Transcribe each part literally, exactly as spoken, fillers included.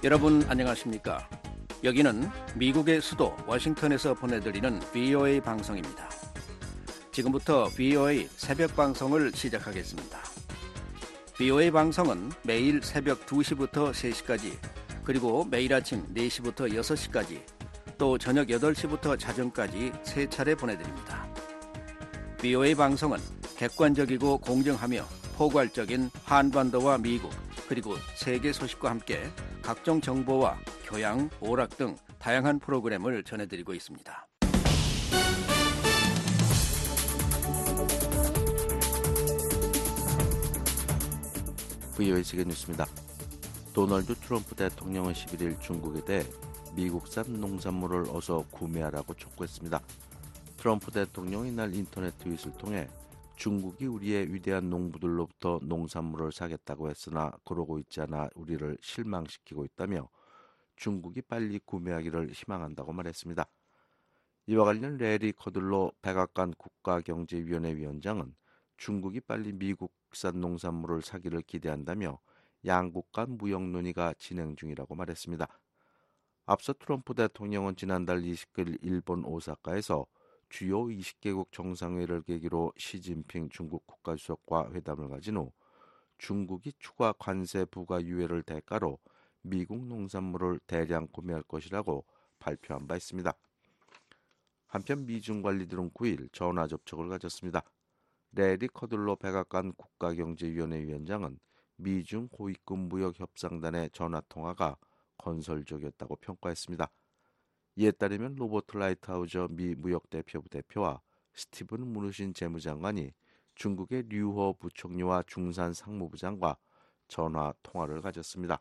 여러분 안녕하십니까? 여기는 미국의 수도 워싱턴에서 보내드리는 브이오에이 방송입니다. 지금부터 브이오에이 새벽 방송을 시작하겠습니다. 브이오에이 방송은 매일 새벽 두 시부터 세 시까지, 그리고 매일 아침 네 시부터 여섯 시까지, 또 저녁 여덟 시부터 자정까지 세 차례 보내드립니다. 브이오에이 방송은 객관적이고 공정하며 포괄적인 한반도와 미국, 그리고 세계 소식과 함께 각종 정보와 교양, 오락 등 다양한 프로그램을 전해드리고 있습니다. 브이오에이 세계 뉴스입니다. 도널드 트럼프 대통령은 십일 일 중국에 대해 미국산 농산물을 어서 구매하라고 촉구했습니다. 트럼프 대통령이 이날 인터넷 트윗을 통해 중국이 우리의 위대한 농부들로부터 농산물을 사겠다고 했으나 그러고 있지 않아 우리를 실망시키고 있다며 중국이 빨리 구매하기를 희망한다고 말했습니다. 이와 관련 레리 커들로 백악관 국가경제위원회 위원장은 중국이 빨리 미국산 농산물을 사기를 기대한다며 양국 간 무역 논의가 진행 중이라고 말했습니다. 앞서 트럼프 대통령은 지난달 이십 일 일본 오사카에서 주요 이십 개국 정상회의를 계기로 시진핑 중국 국가주석과 회담을 가진 후 중국이 추가 관세 부과 유예를 대가로 미국 농산물을 대량 구매할 것이라고 발표한 바 있습니다. 한편 미중 관리들은 구 일 전화 접촉을 가졌습니다. 레리 커들로 백악관 국가경제위원회 위원장은 미중 고위급 무역 협상단의 전화 통화가 건설적이었다고 평가했습니다. 이에 따르면 로버트 라이트하우저 미 무역대표부 대표와 스티븐 무누신 재무장관이 중국의 류허 부총리와 중산 상무부 장과 전화 통화를 가졌습니다.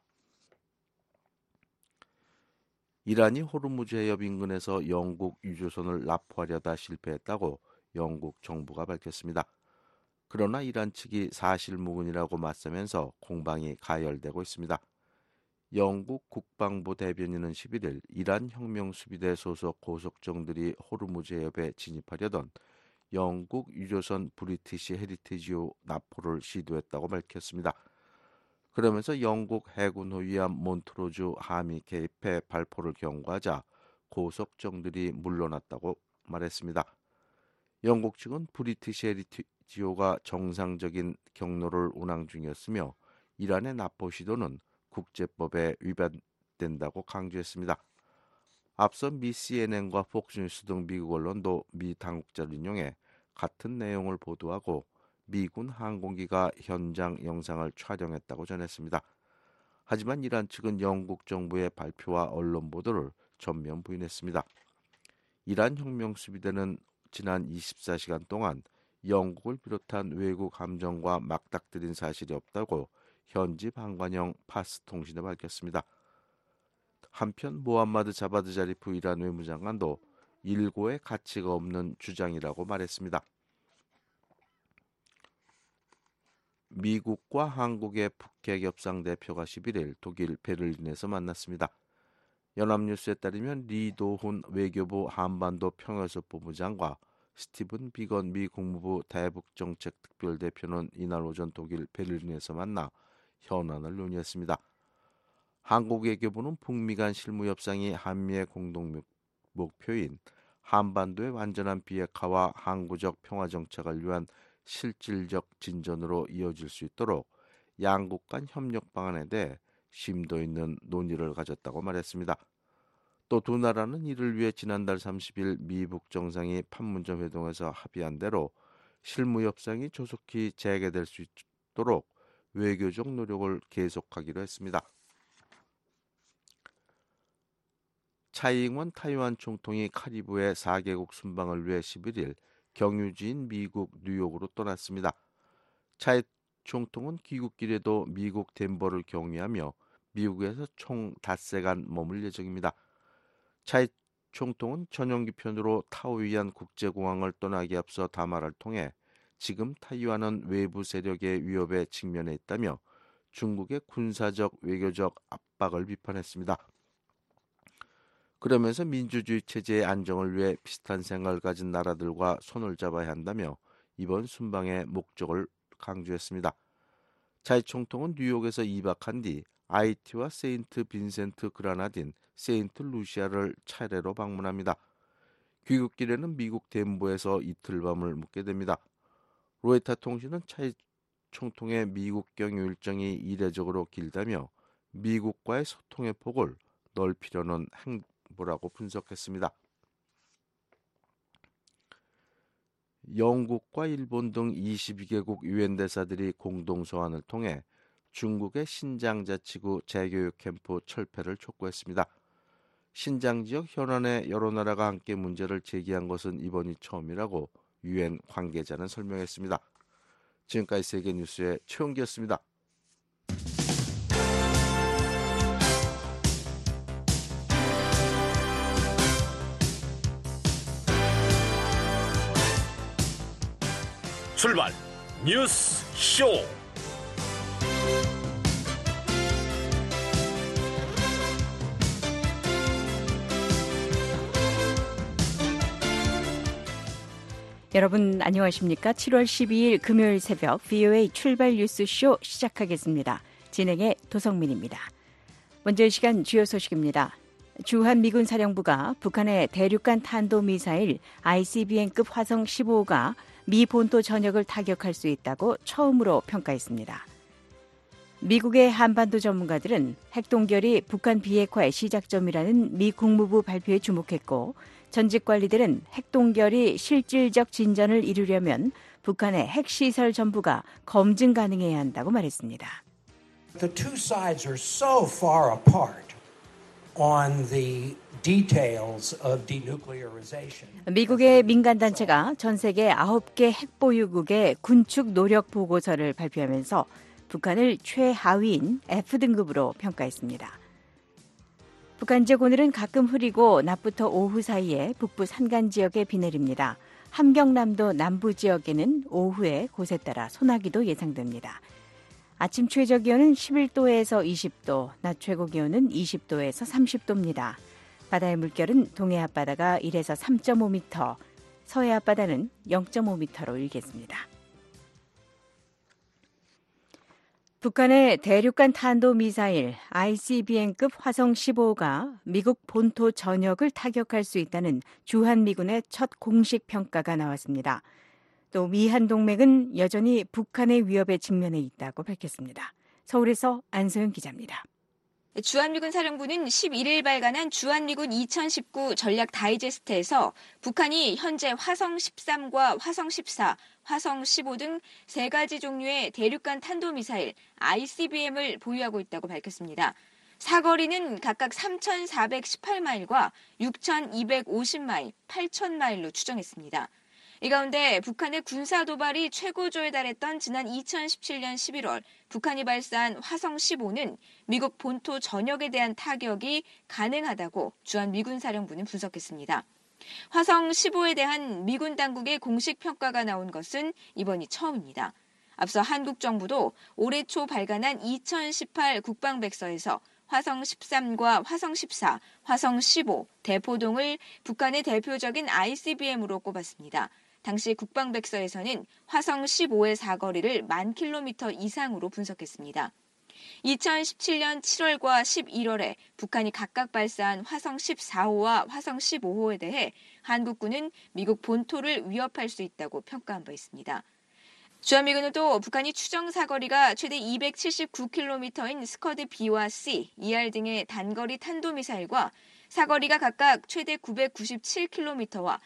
이란이 호르무즈 해협 인근에서 영국 유조선을 납포하려다 실패했다고 영국 정부가 밝혔습니다. 그러나 이란 측이 사실무근이라고 맞서면서 공방이 가열되고 있습니다. 영국 국방부 대변인은 십일 일 이란 혁명수비대 소속 고속정들이 호르무즈 해협에 진입하려던 영국 유조선 브리티시 헤리티지호 납포를 시도했다고 밝혔습니다. 그러면서 영국 해군호 위함 몬트로즈 함이 개입해 발포를 경고하자 고속정들이 물러났다고 말했습니다. 영국 측은 브리티시 헤리티지호가 정상적인 경로를 운항 중이었으며 이란의 납포 시도는 국제법에 위반된다고 강조했습니다. 앞서 미 씨엔엔과 폭스뉴스 등 미국 언론도 미 당국자를 인용해 같은 내용을 보도하고 미군 항공기가 현장 영상을 촬영했다고 전했습니다. 하지만 이란 측은 영국 정부의 발표와 언론 보도를 전면 부인했습니다. 이란 혁명수비대는 지난 이십사 시간 동안 영국을 비롯한 외국 함정과 맞닥뜨린 사실이 없다고 현지 방관영 파스 통신에 밝혔습니다. 한편 모함마드 자바드 자리프 이란 외무장관도 일고의 가치가 없는 주장이라고 말했습니다. 미국과 한국의 북핵 협상 대표가 십일 일 독일 베를린에서 만났습니다. 연합뉴스에 따르면 리 도훈 외교부 한반도 평화협소본부장과 스티븐 비건 미 국무부 대북정책 특별대표는 이날 오전 독일 베를린에서 만나 현안을 논의했습니다. 한국 외교부는 북미 간 실무 협상이 한미의 공동 목표인 한반도의 완전한 비핵화와 항구적 평화 정착을 위한 실질적 진전으로 이어질 수 있도록 양국 간 협력 방안에 대해 심도 있는 논의를 가졌다고 말했습니다. 또 두 나라는 이를 위해 지난달 삼십 일 미북 정상이 판문점 회동에서 합의한 대로 실무 협상이 조속히 재개될 수 있도록 외교적 노력을 계속하기로 했습니다. 차이잉원 타이완 총통이 카리브해 사 개국 순방을 위해 십일 일 경유지인 미국 뉴욕으로 떠났습니다. 차이 총통은 귀국길에도 미국 덴버를 경유하며 미국에서 총 닷새간 머물 예정입니다. 차이 총통은 전용기 편으로 타오이안 국제공항을 떠나기 앞서 담화를 통해 지금 타이완은 외부 세력의 위협에 직면해 있다며 중국의 군사적 외교적 압박을 비판했습니다. 그러면서 민주주의 체제의 안정을 위해 비슷한 생각을 가진 나라들과 손을 잡아야 한다며 이번 순방의 목적을 강조했습니다. 차이 총통은 뉴욕에서 이박한 뒤 아이티와 세인트 빈센트 그라나딘, 세인트 루시아를 차례로 방문합니다. 귀국길에는 미국 덴버에서 이틀 밤을 묵게 됩니다. 로이터 통신은 차이 총통의 미국 경유 일정이 이례적으로 길다며 미국과의 소통의 폭을 넓히려는 행보라고 분석했습니다. 영국과 일본 등 이십이 개국 유엔 대사들이 공동 소환을 통해 중국의 신장 자치구 재교육 캠프 철폐를 촉구했습니다. 신장 지역 현안에 여러 나라가 함께 문제를 제기한 것은 이번이 처음이라고 유엔 관계자는 설명했습니다. 지금까지 세계뉴스의 최영기였습니다. 출발 뉴스 쇼. 여러분 안녕하십니까? 칠월 십이일 금요일 새벽 브이오에이 출발 뉴스쇼 시작하겠습니다. 진행의 도성민입니다. 먼저 이 시간 주요 소식입니다. 주한미군 사령부가 북한의 대륙간 탄도미사일 아이씨비엠급 화성 십오가 미 본토 전역을 타격할 수 있다고 처음으로 평가했습니다. 미국의 한반도 전문가들은 핵동결이 북한 비핵화의 시작점이라는 미 국무부 발표에 주목했고, 전직 관리들은 핵동결이 실질적 진전을 이루려면 북한의 핵시설 전부가 검증 가능해야 한다고 말했습니다. The two sides are so far apart on the details of denuclearization. 미국의 민간단체가 전 세계 아홉 개 핵보유국의 군축 노력 보고서를 발표하면서 북한을 최하위인 F등급으로 평가했습니다. 북한 지역 오늘은 가끔 흐리고 낮부터 오후 사이에 북부 산간 지역에 비 내립니다. 함경남도 남부 지역에는 오후에 곳에 따라 소나기도 예상됩니다. 아침 최저 기온은 십일 도에서 이십 도, 낮 최고 기온은 이십 도에서 삼십 도입니다. 바다의 물결은 동해 앞바다가 일에서 삼 점 오 미터, 서해 앞바다는 영 점 오 미터로 일겠습니다. 북한의 대륙간 탄도미사일 아이씨비엠급 화성 십오가 미국 본토 전역을 타격할 수 있다는 주한미군의 첫 공식 평가가 나왔습니다. 또 미한동맹은 여전히 북한의 위협에 직면해 있다고 밝혔습니다. 서울에서 안소영 기자입니다. 주한미군 사령부는 십일일 발간한 주한미군 이천십구 전략 다이제스트에서 북한이 현재 화성 십삼과 화성 십사, 화성 십오 등 세 가지 종류의 대륙간 탄도미사일 아이씨비엠을 보유하고 있다고 밝혔습니다. 사거리는 각각 삼천사백십팔 마일과 육천이백오십 마일, 팔천 마일로 추정했습니다. 이 가운데 북한의 군사 도발이 최고조에 달했던 지난 이천십칠년 십일월 북한이 발사한 화성 십오는 미국 본토 전역에 대한 타격이 가능하다고 주한미군 사령부는 분석했습니다. 화성 십오에 대한 미군 당국의 공식 평가가 나온 것은 이번이 처음입니다. 앞서 한국 정부도 올해 초 발간한 이천십팔 국방백서에서 화성 십삼과 화성 십사, 화성 십오, 대포동을 북한의 대표적인 아이씨비엠으로 꼽았습니다. 당시 국방백서에서는 화성 십오의 사거리를 만 킬로미터 이상으로 분석했습니다. 이천십칠년 칠월과 십일월에 북한이 각각 발사한 화성 십사호와 화성 십오호에 대해 한국군은 미국 본토를 위협할 수 있다고 평가한 바 있습니다. 주한미군은 또 북한이 추정 사거리가 최대 이백칠십구 킬로미터인 스커드 B와 C, 이알 등의 단거리 탄도미사일과 사거리가 각각 최대 구백구십칠 킬로미터와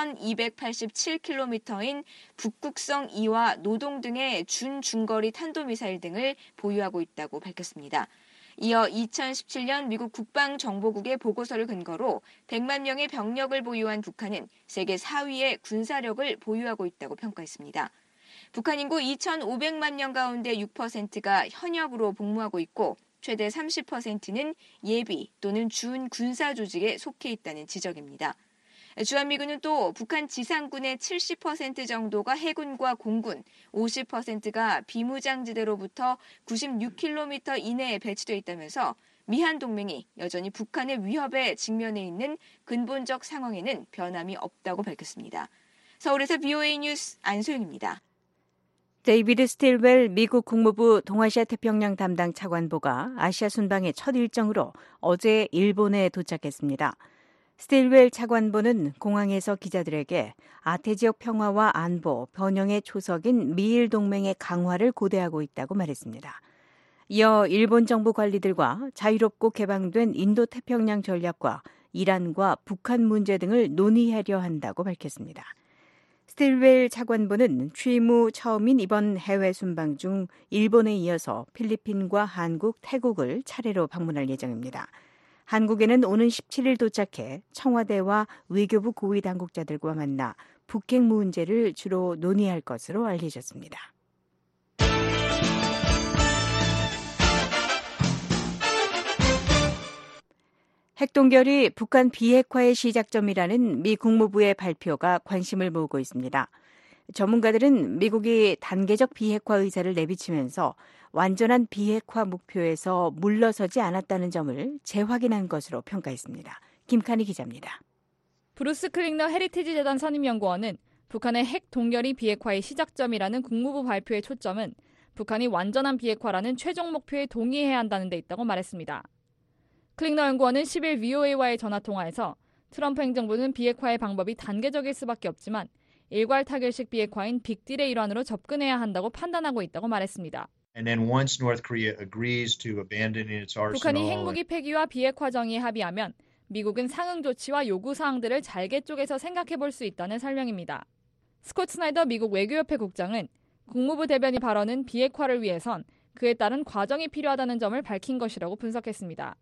천이백팔십칠 킬로미터인 북극성 이와 노동 등의 준중거리 탄도미사일 등을 보유하고 있다고 밝혔습니다. 이어 이천십칠년 미국 국방정보국의 보고서를 근거로 백만 명의 병력을 보유한 북한은 세계 사 위의 군사력을 보유하고 있다고 평가했습니다. 북한 인구 이천오백만 명 가운데 육 퍼센트가 현역으로 복무하고 있고 최대 삼십 퍼센트는 예비 또는 준 군사 조직에 속해 있다는 지적입니다. 주한미군은 또 북한 지상군의 칠십 퍼센트 정도가 해군과 공군, 오십 퍼센트가 비무장지대로부터 구십육 킬로미터 이내에 배치되어 있다면서 미한 동맹이 여전히 북한의 위협에 직면해 있는 근본적 상황에는 변함이 없다고 밝혔습니다. 서울에서 브이오에이 뉴스 안소영입니다. 데이비드 스틸웰 미국 국무부 동아시아 태평양 담당 차관보가 아시아 순방의 첫 일정으로 어제 일본에 도착했습니다. 스틸웰 차관보는 공항에서 기자들에게 아태 지역 평화와 안보, 번영의 초석인 미일 동맹의 강화를 고대하고 있다고 말했습니다. 이어 일본 정부 관리들과 자유롭고 개방된 인도 태평양 전략과 이란과 북한 문제 등을 논의하려 한다고 밝혔습니다. 스틸웰 차관보는 취임 후 처음인 이번 해외 순방 중 일본에 이어서 필리핀과 한국, 태국을 차례로 방문할 예정입니다. 한국에는 오는 십칠 일 도착해 청와대와 외교부 고위 당국자들과 만나 북핵 문제를 주로 논의할 것으로 알려졌습니다. 핵동결이 북한 비핵화의 시작점이라는 미 국무부의 발표가 관심을 모으고 있습니다. 전문가들은 미국이 단계적 비핵화 의사를 내비치면서 완전한 비핵화 목표에서 물러서지 않았다는 점을 재확인한 것으로 평가했습니다. 김칸희 기자입니다. 브루스 클링너 헤리티지 재단 선임연구원은 북한의 핵 동결이 비핵화의 시작점이라는 국무부 발표의 초점은 북한이 완전한 비핵화라는 최종 목표에 동의해야 한다는 데 있다고 말했습니다. 클링너 연구원은 십 일 브이오에이와의 전화통화에서 트럼프 행정부는 비핵화의 방법이 단계적일 수밖에 없지만 일괄 타결식 비핵화인 빅딜의 일환으로 접근해야 한다고 판단하고 있다고 말했습니다. And then once North Korea agrees to abandoning its arsenal, 북한이 핵무기 폐기와 비핵화 정의에 합의하면 미국은 상응 조치와 요구 사항들을 잘게 쪼개서 생각해 볼 수 있다는 설명입니다. 스콧 스나이더 미국 외교협회 국장은 국무부 대변인 발언은 비핵화를 위해선 그에 따른 과정이 필요하다는 점을 밝힌 것이라고 분석했습니다.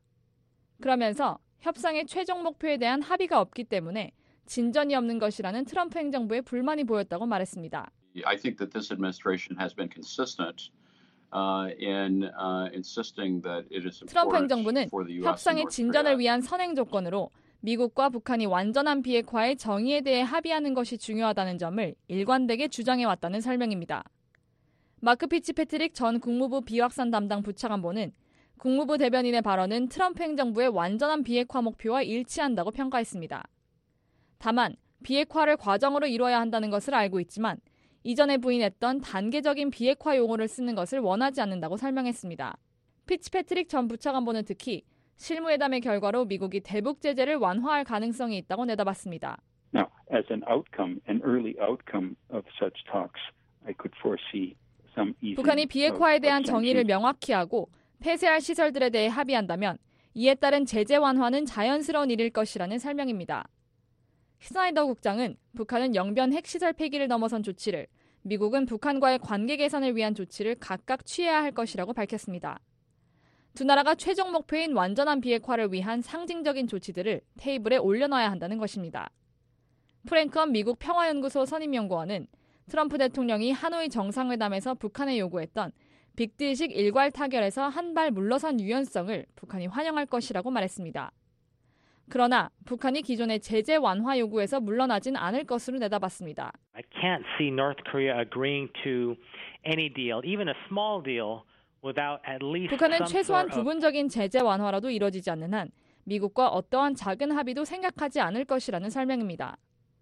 그러면서 협상의 최종 목표에 대한 합의가 없기 때문에 진전이 없는 것이라는 트럼프 행정부의 불만이 보였다고 말했습니다. I think that this administration has been consistent uh, in uh, insisting that it is 트럼프 important 행정부는 for the U S and 협상의 North 진전을 Korea. 위한 선행 조건으로 미국과 북한이 완전한 비핵화의 정의에 대해 합의하는 것이 중요하다는 점을 일관되게 주장해왔다는 설명입니다. 마크 피츠패트릭 전 국무부 비확산 담당 부차관보는 국무부 대변인의 발언은 트럼프 행정부의 완전한 비핵화 목표와 일치한다고 평가했습니다. 다만 비핵화를 과정으로 이뤄야 한다는 것을 알고 있지만 이전에 부인했던 단계적인 비핵화 용어를 쓰는 것을 원하지 않는다고 설명했습니다. 피츠패트릭 전 부차관보는 특히 실무회담의 결과로 미국이 대북 제재를 완화할 가능성이 있다고 내다봤습니다. Now, as an outcome, an early outcome of such talks, I could foresee some easing 북한이 비핵화에 대한 of 정의를 sanctions. 명확히 하고 폐쇄할 시설들에 대해 합의한다면 이에 따른 제재 완화는 자연스러운 일일 것이라는 설명입니다. 스나이더 국장은 북한은 영변 핵시설 폐기를 넘어선 조치를, 미국은 북한과의 관계 개선을 위한 조치를 각각 취해야 할 것이라고 밝혔습니다. 두 나라가 최종 목표인 완전한 비핵화를 위한 상징적인 조치들을 테이블에 올려놔야 한다는 것입니다. 프랭크엄 미국 평화연구소 선임연구원은 트럼프 대통령이 하노이 정상회담에서 북한에 요구했던 빅딜식 일괄 타결에서 한 발 물러선 유연성을 북한이 환영할 것이라고 말했습니다. 그러나 북한이 기존의 제재 완화 요구에서 물러나진 않을 것으로 내다봤습니다. I can't see North Korea agreeing to any deal, even a small deal, without at least 북한은 some 최소한 sort of 부분적인 제재 완화라도 이뤄지지 않는 한 미국과 어떠한 작은 합의도 생각하지 않을 것이라는 설명입니다.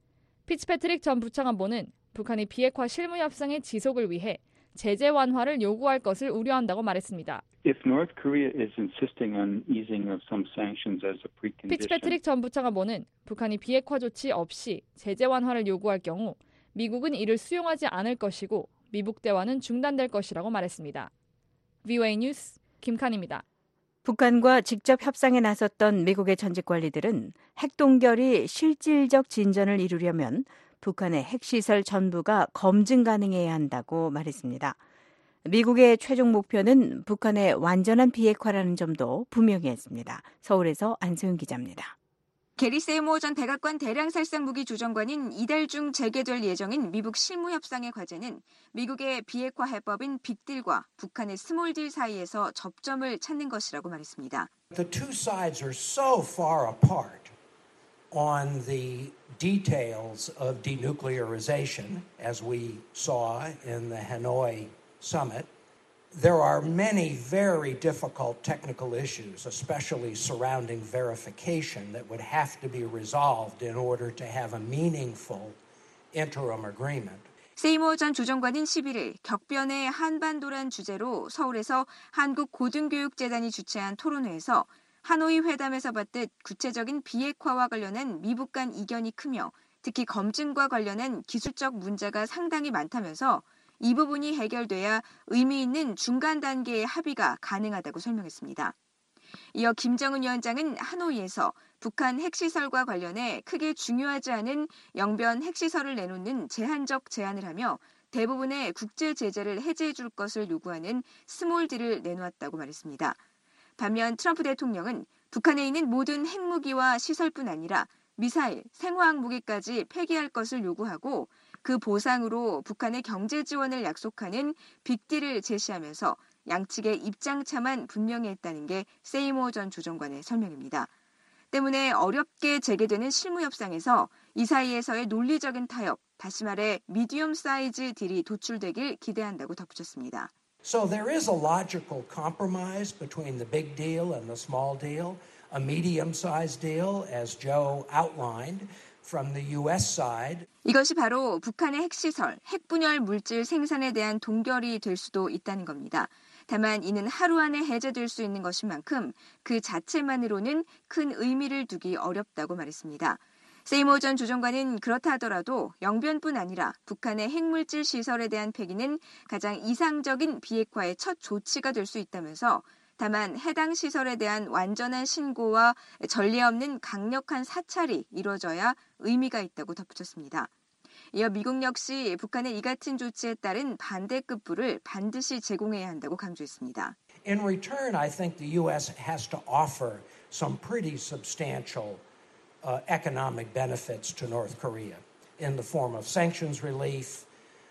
피츠패트릭 전 부차관보는 북한이 비핵화 실무 협상의 지속을 위해 제재 완화를 요구할 것을 우려한다고 말했습니다. If North Korea is insisting on easing of some sanctions as a precondition, 피츠패트릭 전 부차관보는 북한이 비핵화 조치 없이 제재 완화를 요구할 경우 미국은 이를 수용하지 않을 것이고 미북 대화는 중단될 것이라고 말했습니다. 브이오에이 뉴스 김칸입니다. 북한과 직접 협상에 나섰던 미국의 전직 관리들은 핵동결이 실질적 진전을 이루려면 북한의 핵시설 전부가 검증 가능해야 한다고 말했습니다. 미국의 최종 목표는 북한의 완전한 비핵화라는 점도 분명히 했습니다. 서울에서 안소영 기자입니다. 게리 세이모어 전 백악관 대량살상 무기 조정관인 이달 중 재개될 예정인 미북 실무 협상의 과제는 미국의 비핵화 해법인 빅딜과 북한의 스몰딜 사이에서 접점을 찾는 것이라고 말했습니다. The two sides are so far apart on the details of denuclearization, as we saw in the Hanoi summit. There are many very difficult technical issues, especially surrounding verification, that would have to be resolved in order to have a meaningful interim agreement. 세이모 전 조정관은 십일 일 격변의 한반도란 주제로 서울에서 한국고등교육재단이 주최한 토론회에서 하노이 회담에서 봤듯 구체적인 비핵화와 관련한 미북 간 이견이 크며 특히 검증과 관련한 기술적 문제가 상당히 많다면서 이 부분이 해결돼야 의미 있는 중간 단계의 합의가 가능하다고 설명했습니다. 이어 김정은 위원장은 하노이에서 북한 핵시설과 관련해 크게 중요하지 않은 영변 핵시설을 내놓는 제한적 제안을 하며 대부분의 국제 제재를 해제해 줄 것을 요구하는 스몰 딜을 내놓았다고 말했습니다. 반면 트럼프 대통령은 북한에 있는 모든 핵무기와 시설뿐 아니라 미사일, 생화학 무기까지 폐기할 것을 요구하고 그 보상으로 북한의 경제 지원을 약속하는 빅딜을 제시하면서 양측의 입장차만 분명히 했다는 게 세이모 전 조정관의 설명입니다. 때문에 어렵게 재개되는 실무 협상에서 이 사이에서의 논리적인 타협, 다시 말해 미디엄 사이즈 딜이 도출되길 기대한다고 덧붙였습니다. So there is a logical compromise between the big deal and the small deal, a medium-sized deal, as Joe outlined, from the U S side. 이것이 바로 북한의 핵시설, 핵분열 물질 생산에 대한 동결이 될 수도 있다는 겁니다. 다만 이는 하루 안에 해제될 수 있는 것인 만큼 그 자체만으로는 큰 의미를 두기 어렵다고 말했습니다. 세이모 전 조정관은 그렇다 하더라도 영변뿐 아니라 북한의 핵물질 시설에 대한 폐기는 가장 이상적인 비핵화의 첫 조치가 될 수 있다면서 다만 해당 시설에 대한 완전한 신고와 전례 없는 강력한 사찰이 이루어져야 의미가 있다고 덧붙였습니다. 이어 미국 역시 북한의 이 같은 조치에 따른 반대급부를 반드시 제공해야 한다고 강조했습니다. In return, I think the U S has to offer some pretty substantial uh, economic benefits to North Korea in the form of sanctions relief,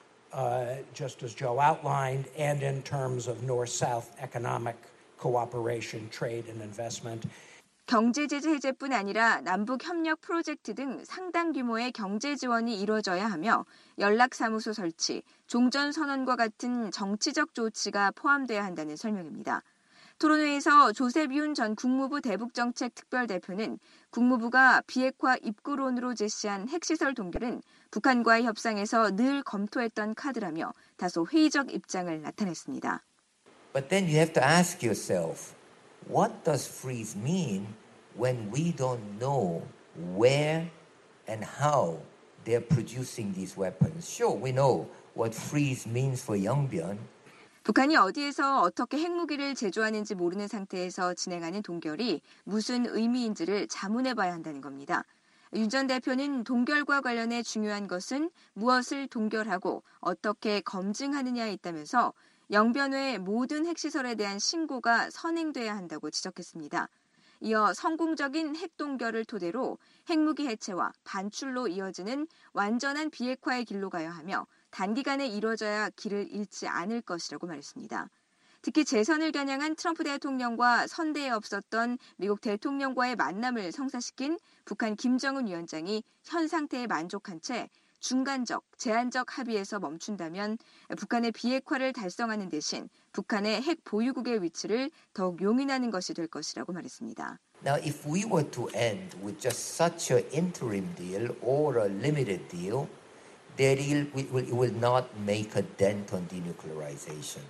uh, just as Joe outlined, and in terms of North-South economic cooperation, trade and investment. 경제 제재 해제뿐 아니라 남북 협력 프로젝트 등 상당 규모의 경제 지원이 이루어져야 하며 연락사무소 설치, 종전선언과 같은 정치적 조치가 포함돼야 한다는 설명입니다. 토론회에서 조셉 윤 전 국무부 대북정책 특별대표는 국무부가 비핵화 입구론으로 제시한 핵시설 동결은 북한과의 협상에서 늘 검토했던 카드라며 다소 회의적 입장을 나타냈습니다. But then you have to ask yourself, what does freeze mean when we don't know where and how they're producing these weapons? Sure, we know what freeze means for Yongbyon. 북한이 어디에서 어떻게 핵무기를 제조하는지 모르는 상태에서 진행하는 동결이 무슨 의미인지를 자문해봐야 한다는 겁니다. 윤 전 대표는 동결과 관련해 중요한 것은 무엇을 동결하고 어떻게 검증하느냐에 있다면서 영변 외 모든 핵시설에 대한 신고가 선행돼야 한다고 지적했습니다. 이어 성공적인 핵동결을 토대로 핵무기 해체와 반출로 이어지는 완전한 비핵화의 길로 가야 하며 단기간에 이뤄져야 길을 잃지 않을 것이라고 말했습니다. 특히 재선을 겨냥한 트럼프 대통령과 선대에 없었던 미국 대통령과의 만남을 성사시킨 북한 김정은 위원장이 현 상태에 만족한 채 중간적, 제한적 합의에서 멈춘다면 북한의 비핵화를 달성하는 대신 북한의 핵 보유국의 위치를 더욱 용인하는 것이 될 것이라고 말했습니다. Now, if we were to end with just such an interim deal or a limited deal, that it will, it will not make a dent on denuclearization.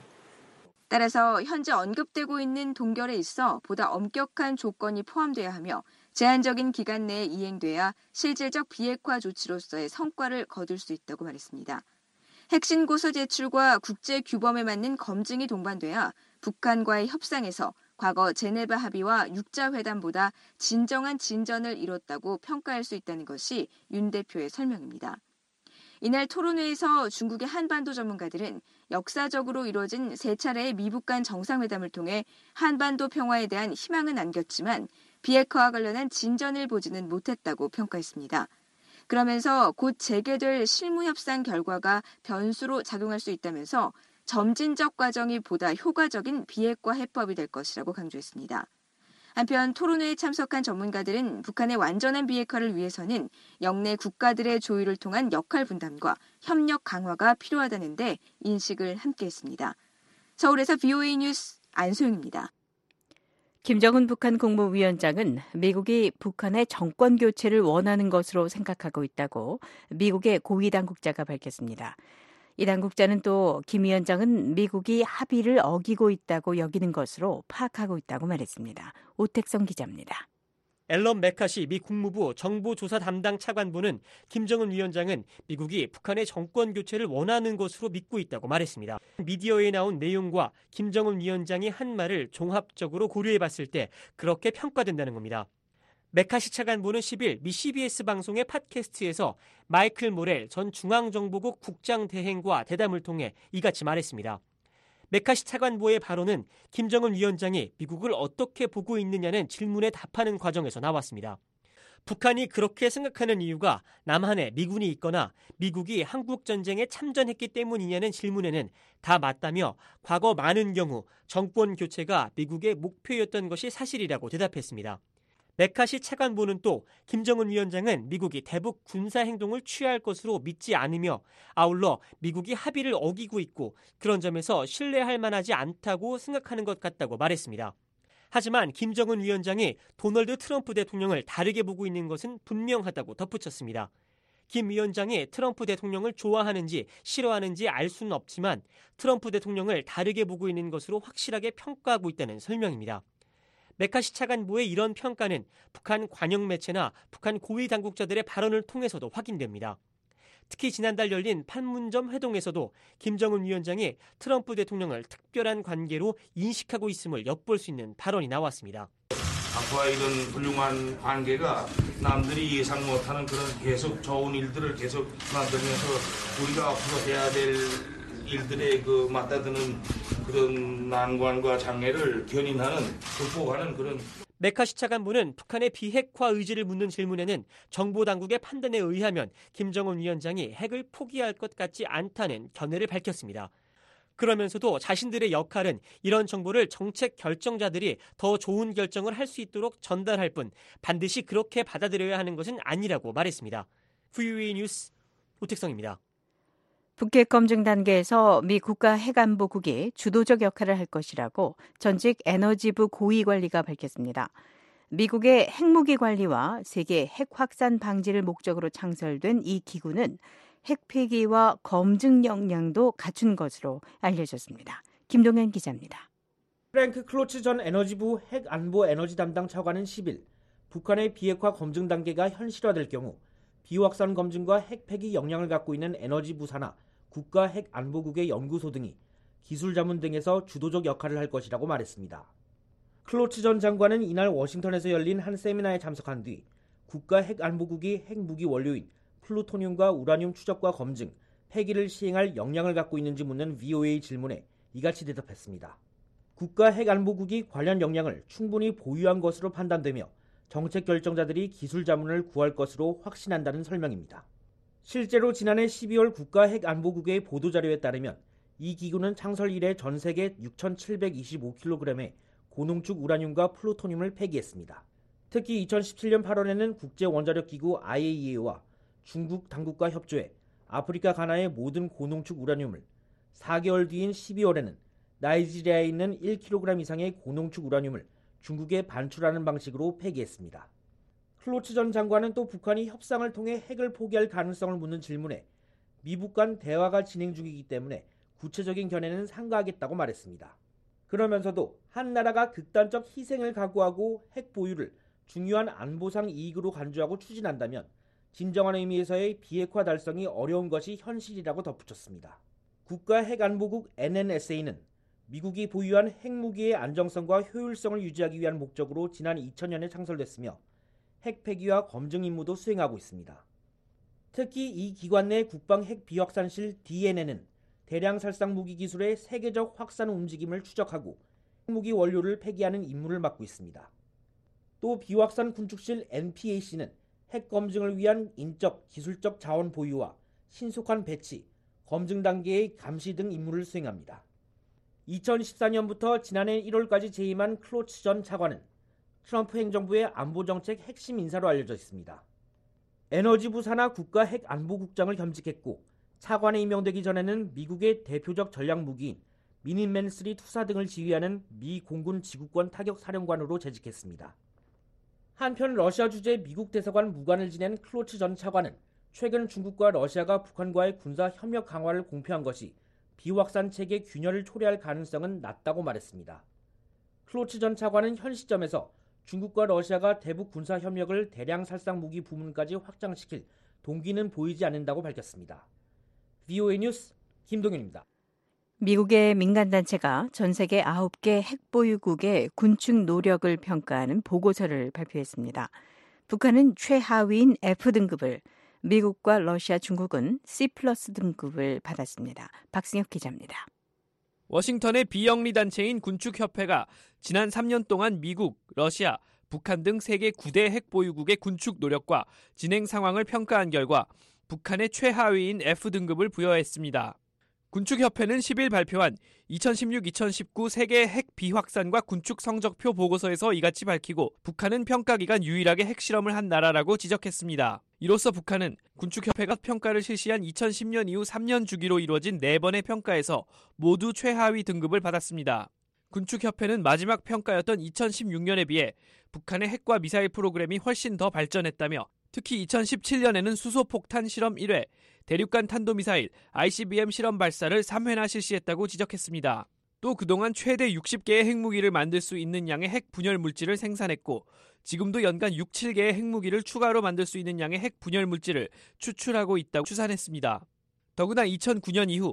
따라서 현재 언급되고 있는 동결에 있어 보다 엄격한 조건이 포함돼야 하며 제한적인 기간 내에 이행돼야 실질적 비핵화 조치로서의 성과를 거둘 수 있다고 말했습니다. 핵심 고서 제출과 국제 규범에 맞는 검증이 동반돼야 북한과의 협상에서 과거 제네바 합의와 육자회담보다 진정한 진전을 이뤘다고 평가할 수 있다는 것이 윤 대표의 설명입니다. 이날 토론회에서 중국의 한반도 전문가들은 역사적으로 이루어진 세 차례의 미북 간 정상회담을 통해 한반도 평화에 대한 희망은 안겼지만 비핵화와 관련한 진전을 보지는 못했다고 평가했습니다. 그러면서 곧 재개될 실무협상 결과가 변수로 작용할 수 있다면서 점진적 과정이 보다 효과적인 비핵화 해법이 될 것이라고 강조했습니다. 한편 토론회에 참석한 전문가들은 북한의 완전한 비핵화를 위해서는 영내 국가들의 조율을 통한 역할 분담과 협력 강화가 필요하다는데 인식을 함께했습니다. 서울에서 브이오에이 뉴스 안소영입니다. 김정은 북한 국무위원장은 미국이 북한의 정권 교체를 원하는 것으로 생각하고 있다고 미국의 고위 당국자가 밝혔습니다. 이 당국자는 또 김 위원장은 미국이 합의를 어기고 있다고 여기는 것으로 파악하고 있다고 말했습니다. 오택성 기자입니다. 앨런 맥카시 미 국무부 정보조사 담당 차관보는 김정은 위원장은 미국이 북한의 정권 교체를 원하는 것으로 믿고 있다고 말했습니다. 미디어에 나온 내용과 김정은 위원장이 한 말을 종합적으로 고려해봤을 때 그렇게 평가된다는 겁니다. 맥카시 차관보는 십 일 미 씨비에스 방송의 팟캐스트에서 마이클 모렐 전 중앙정보국 국장 대행과 대담을 통해 이같이 말했습니다. 맥카시 차관보의 발언은 김정은 위원장이 미국을 어떻게 보고 있느냐는 질문에 답하는 과정에서 나왔습니다. 북한이 그렇게 생각하는 이유가 남한에 미군이 있거나 미국이 한국전쟁에 참전했기 때문이냐는 질문에는 다 맞다며 과거 많은 경우 정권 교체가 미국의 목표였던 것이 사실이라고 대답했습니다. 맥카시 차관보는 또 김정은 위원장은 미국이 대북 군사 행동을 취할 것으로 믿지 않으며 아울러 미국이 합의를 어기고 있고 그런 점에서 신뢰할 만하지 않다고 생각하는 것 같다고 말했습니다. 하지만 김정은 위원장이 도널드 트럼프 대통령을 다르게 보고 있는 것은 분명하다고 덧붙였습니다. 김 위원장이 트럼프 대통령을 좋아하는지 싫어하는지 알 수는 없지만 트럼프 대통령을 다르게 보고 있는 것으로 확실하게 평가하고 있다는 설명입니다. 맥카시 차관보의 이런 평가는 북한 관영 매체나 북한 고위 당국자들의 발언을 통해서도 확인됩니다. 특히 지난달 열린 판문점 회동에서도 김정은 위원장이 트럼프 대통령을 특별한 관계로 인식하고 있음을 엿볼 수 있는 발언이 나왔습니다. 앞으로 이런 훌륭한 관계가 남들이 예상 못하는 그런 계속 좋은 일들을 계속 만들면서 우리가 앞으로 해야 될 일들에 그 맞닿는 그런 난관과 장애를 견인하는 극복하는 그런. 맥카시 차관보는 북한의 비핵화 의지를 묻는 질문에는 정보 당국의 판단에 의하면 김정은 위원장이 핵을 포기할 것 같지 않다는 견해를 밝혔습니다. 그러면서도 자신들의 역할은 이런 정보를 정책 결정자들이 더 좋은 결정을 할 수 있도록 전달할 뿐 반드시 그렇게 받아들여야 하는 것은 아니라고 말했습니다. 브이오에이 뉴스 오택성입니다. 북핵 검증 단계에서 미 국가핵안보국이 주도적 역할을 할 것이라고 전직 에너지부 고위관리가 밝혔습니다. 미국의 핵무기 관리와 세계 핵 확산 방지를 목적으로 창설된 이 기구는 핵 폐기와 검증 역량도 갖춘 것으로 알려졌습니다. 김동현 기자입니다. 프랭크 클로츠 전 에너지부 핵안보 에너지 담당 차관은 십 일 북한의 비핵화 검증 단계가 현실화될 경우 비확산 검증과 핵 폐기 역량을 갖고 있는 에너지부 산하 국가핵안보국의 연구소 등이 기술 자문 등에서 주도적 역할을 할 것이라고 말했습니다. 클로츠 전 장관은 이날 워싱턴에서 열린 한 세미나에 참석한 뒤 국가핵안보국이 핵무기 원료인 플루토늄과 우라늄 추적과 검증, 폐기를 시행할 역량을 갖고 있는지 묻는 브이오에이 질문에 이같이 대답했습니다. 국가핵안보국이 관련 역량을 충분히 보유한 것으로 판단되며 정책 결정자들이 기술 자문을 구할 것으로 확신한다는 설명입니다. 실제로 지난해 십이월 국가핵안보국의 보도자료에 따르면 이 기구는 창설 이래 전 세계 육천칠백이십오 킬로그램의 고농축 우라늄과 플루토늄을 폐기했습니다. 특히 이천십칠 년 팔월에는 국제원자력기구 아이에이이에이와 중국 당국과 협조해 아프리카 가나의 모든 고농축 우라늄을, 사 개월 뒤인 십이월에는 나이지리아에 있는 일 킬로그램 이상의 고농축 우라늄을 중국에 반출하는 방식으로 폐기했습니다. 클로츠 전 장관은 또 북한이 협상을 통해 핵을 포기할 가능성을 묻는 질문에 미북 간 대화가 진행 중이기 때문에 구체적인 견해는 삼가하겠다고 말했습니다. 그러면서도 한 나라가 극단적 희생을 각오하고 핵 보유를 중요한 안보상 이익으로 간주하고 추진한다면 진정한 의미에서의 비핵화 달성이 어려운 것이 현실이라고 덧붙였습니다. 국가핵안보국 엔엔에스에이는 미국이 보유한 핵무기의 안정성과 효율성을 유지하기 위한 목적으로 지난 이천 년에 창설됐으며 핵 폐기와 검증 임무도 수행하고 있습니다. 특히 이 기관 내 국방 핵 비확산실 디엔에는 대량 살상 무기 기술의 세계적 확산 움직임을 추적하고 핵무기 원료를 폐기하는 임무를 맡고 있습니다. 또 비확산 군축실 엔피에이씨는 핵 검증을 위한 인적, 기술적 자원 보유와 신속한 배치, 검증 단계의 감시 등 임무를 수행합니다. 이천십사 년부터 지난해 일월까지 재임한 클로츠 전 차관은 트럼프 행정부의 안보정책 핵심 인사로 알려져 있습니다. 에너지부 산하 국가핵안보국장을 겸직했고 차관에 임명되기 전에는 미국의 대표적 전략무기인 미니맨 쓰리 투사 등을 지휘하는 미 공군 지구권 타격 사령관으로 재직했습니다. 한편 러시아 주재 미국 대사관 무관을 지낸 클로츠 전 차관은 최근 중국과 러시아가 북한과의 군사 협력 강화를 공표한 것이 비확산 체계 균열을 초래할 가능성은 낮다고 말했습니다. 클로츠 전 차관은 현 시점에서 중국과 러시아가 대북 군사 협력을 대량 살상 무기 부문까지 확장시킬 동기는 보이지 않는다고 밝혔습니다. 브이오에이 뉴스 김동현입니다. 미국의 민간단체가 전 세계 아홉 개 핵보유국의 군축 노력을 평가하는 보고서를 발표했습니다. 북한은 최하위인 F 등급을, 미국과 러시아, 중국은 C 플러스 등급을 받았습니다. 박승혁 기자입니다. 워싱턴의 비영리 단체인 군축협회가 지난 삼 년 동안 미국, 러시아, 북한 등 세계 구 대 핵보유국의 군축 노력과 진행 상황을 평가한 결과 북한의 최하위인 F 등급을 부여했습니다. 군축협회는 십 일 발표한 이천십육 이천십구 세계 핵 비확산과 군축 성적표 보고서에서 이같이 밝히고 북한은 평가기간 유일하게 핵실험을 한 나라라고 지적했습니다. 이로써 북한은 군축협회가 평가를 실시한 이천십 년 이후 삼 년 주기로 이루어진 네 번의 평가에서 모두 최하위 등급을 받았습니다. 군축협회는 마지막 평가였던 이천십육 년에 비해 북한의 핵과 미사일 프로그램이 훨씬 더 발전했다며 특히 이천십칠 년에는 수소폭탄 실험 일 회, 대륙간 탄도미사일 아이씨비엠 실험 발사를 삼 회나 실시했다고 지적했습니다. 또 그동안 최대 육십 개의 핵무기를 만들 수 있는 양의 핵 분열 물질을 생산했고 지금도 연간 육, 칠 개의 핵무기를 추가로 만들 수 있는 양의 핵 분열 물질을 추출하고 있다고 추산했습니다. 더구나 이천구 년 이후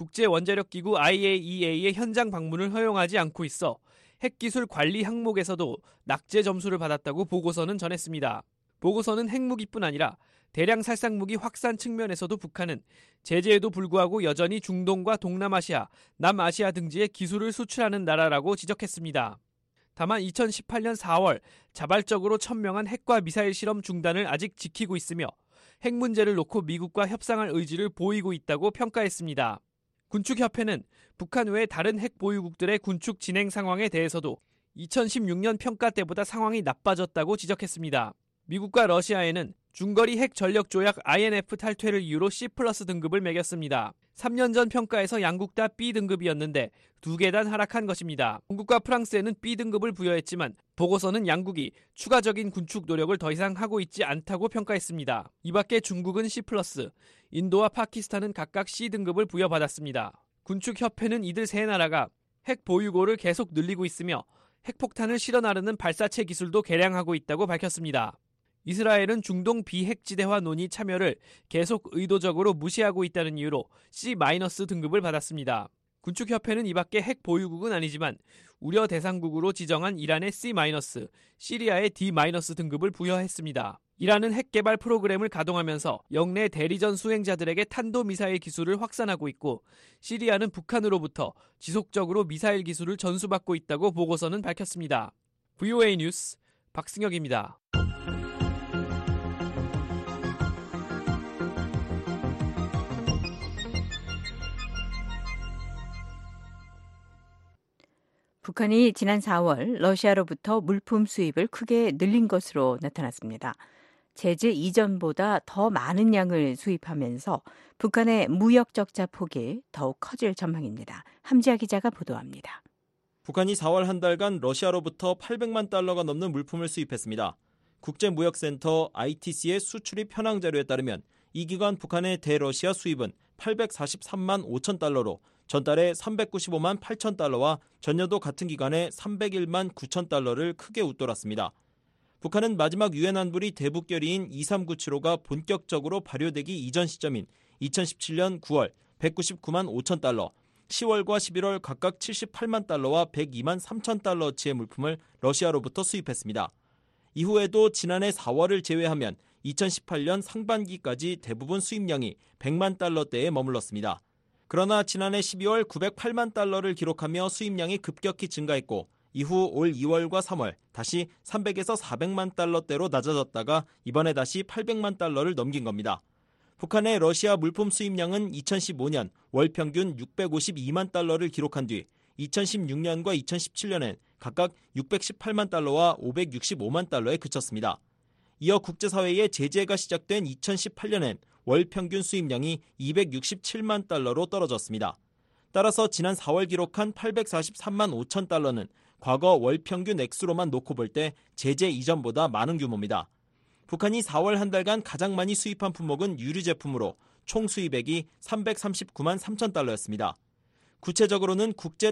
국제원자력기구 아이에이이에이의 현장 방문을 허용하지 않고 있어 핵기술 관리 항목에서도 낙제 점수를 받았다고 보고서는 전했습니다. 보고서는 핵무기뿐 아니라 대량 살상무기 확산 측면에서도 북한은 제재에도 불구하고 여전히 중동과 동남아시아, 남아시아 등지에 기술을 수출하는 나라라고 지적했습니다. 다만 이천십팔 년 사월 자발적으로 천명한 핵과 미사일 실험 중단을 아직 지키고 있으며 핵 문제를 놓고 미국과 협상할 의지를 보이고 있다고 평가했습니다. 군축협회는 북한 외 다른 핵 보유국들의 군축 진행 상황에 대해서도 이천십육 년 평가 때보다 상황이 나빠졌다고 지적했습니다. 미국과 러시아에는 중거리 핵 전력 조약 아이엔에프 탈퇴를 이유로 C 플러스 등급을 매겼습니다. 삼 년 전 평가에서 양국 다 B 등급이었는데 두 계단 하락한 것입니다. 영국과 프랑스에는 B 등급을 부여했지만 보고서는 양국이 추가적인 군축 노력을 더 이상 하고 있지 않다고 평가했습니다. 이 밖에 중국은 C 플러스, 인도와 파키스탄은 각각 C 등급을 부여받았습니다. 군축협회는 이들 세 나라가 핵 보유고를 계속 늘리고 있으며 핵폭탄을 실어 나르는 발사체 기술도 개량하고 있다고 밝혔습니다. 이스라엘은 중동 비핵지대화 논의 참여를 계속 의도적으로 무시하고 있다는 이유로 C 등급을 받았습니다. 군축협회는 이 밖에 핵 보유국은 아니지만 우려 대상국으로 지정한 이란의 C-, 시리아의 D- 등급을 부여했습니다. 이란은 핵 개발 프로그램을 가동하면서 영내 대리전 수행자들에게 탄도미사일 기술을 확산하고 있고 시리아는 북한으로부터 지속적으로 미사일 기술을 전수받고 있다고 보고서는 밝혔습니다. 브이오에이 뉴스 박승혁입니다. 북한이 지난 사월 러시아로부터 물품 수입을 크게 늘린 것으로 나타났습니다. 제재 이전보다 더 많은 양을 수입하면서 북한의 무역 적자 폭이 더욱 커질 전망입니다. 함지아 기자가 보도합니다. 북한이 사월 한 달간 러시아로부터 팔백만 달러가 넘는 물품을 수입했습니다. 국제무역센터 아이티씨의 수출입 현황 자료에 따르면 이 기간 북한의 대러시아 수입은 팔백사십삼만 오천 달러로 전달에 삼백구십오만 팔천 달러와 전년도 같은 기간에 삼백일만 구천 달러를 크게 웃돌았습니다. 북한은 마지막 유엔 안보리 대북 결의인 이삼구칠오가 본격적으로 발효되기 이전 시점인 이천십칠 년 구월 백구십구만 오천 달러, 시월과 십일월 각각 칠십팔만 달러와 백이만 삼천 달러어치의 물품을 러시아로부터 수입했습니다. 이후에도 지난해 사월을 제외하면 이천십팔 년 상반기까지 대부분 수입량이 백만 달러대에 머물렀습니다. 그러나 지난해 십이월 구백팔만 달러를 기록하며 수입량이 급격히 증가했고 이후 올 이월과 삼월 다시 삼백에서 사백만 달러대로 낮아졌다가 이번에 다시 팔백만 달러를 넘긴 겁니다. 북한의 러시아 물품 수입량은 이천십오 년 월 평균 육백오십이만 달러를 기록한 뒤 이천십육 년과 이천십칠 년엔 각각 육백십팔만 달러와 오백육십오만 달러에 그쳤습니다. 이어 국제사회의 제재가 시작된 이천십팔 년엔 월 평균 수입량이 이백육십칠만 달러로 떨어졌습니다. 따라서 지난 사월 기록한 팔백사십삼만 오천 달러는 과거 월 평균 액수로만 놓고 볼 때 제재 이전보다 많은 규모입니다. 북한이 사월 한 달간 가장 많이 수입한 품목은 유류 제품으로 총 수입액이 삼백삼십구만 삼천 달러였습니다. 구체적으로는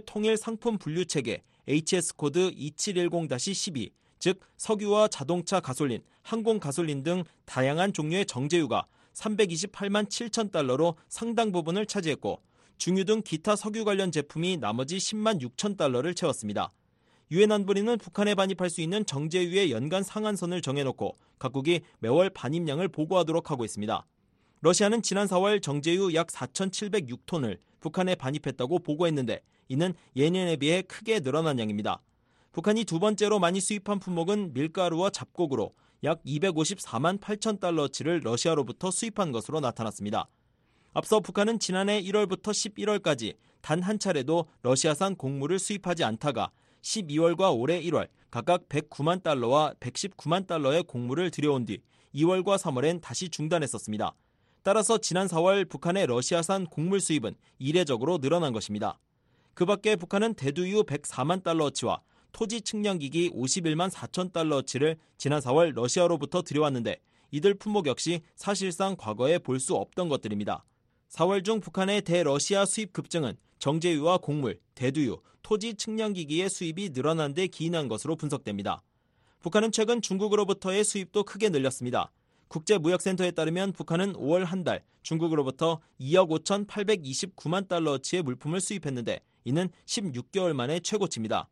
국제통일상품분류체계 에이치에스 코드 이칠일공 십이, 즉 석유와 자동차 가솔린, 항공 가솔린 등 다양한 종류의 정제유가 삼백이십팔만 칠천 달러로 상당 부분을 차지했고 중유 등 기타 석유 관련 제품이 나머지 십만 육천 달러를 채웠습니다. 유엔 안보리는 북한에 반입할 수 있는 정제유의 연간 상한선을 정해놓고 각국이 매월 반입량을 보고하도록 하고 있습니다. 러시아는 지난 사월 정제유 약 사천칠백육 톤을 북한에 반입했다고 보고했는데 이는 예년에 비해 크게 늘어난 양입니다. 북한이 두 번째로 많이 수입한 품목은 밀가루와 잡곡으로 약 이백오십사만 팔천 달러치를 러시아로부터 수입한 것으로 나타났습니다. 앞서 북한은 지난해 일월부터 십일월까지 단 한 차례도 러시아산 곡물을 수입하지 않다가 십이월과 올해 일월 각각 백구만 달러와 백십구만 달러의 곡물을 들여온 뒤 이월과 삼월엔 다시 중단했었습니다. 따라서 지난 사월 북한의 러시아산 곡물 수입은 이례적으로 늘어난 것입니다. 그 밖에 북한은 대두유 백사만 달러어치와 토지 측량기기 오십일만 사천 달러어치를 지난 사월 러시아로부터 들여왔는데 이들 품목 역시 사실상 과거에 볼 수 없던 것들입니다. 사월 중 북한의 대러시아 수입 급증은 정제유와 곡물, 대두유, 토지 측량기기의 수입이 늘어난 데 기인한 것으로 분석됩니다. 북한은 최근 중국으로부터의 수입도 크게 늘렸습니다. 국제무역센터에 따르면 북한은 오월 한 달 중국으로부터 이억 오천팔백이십구만 달러어치의 물품을 수입했는데 이는 십육 개월 만에 최고치입니다.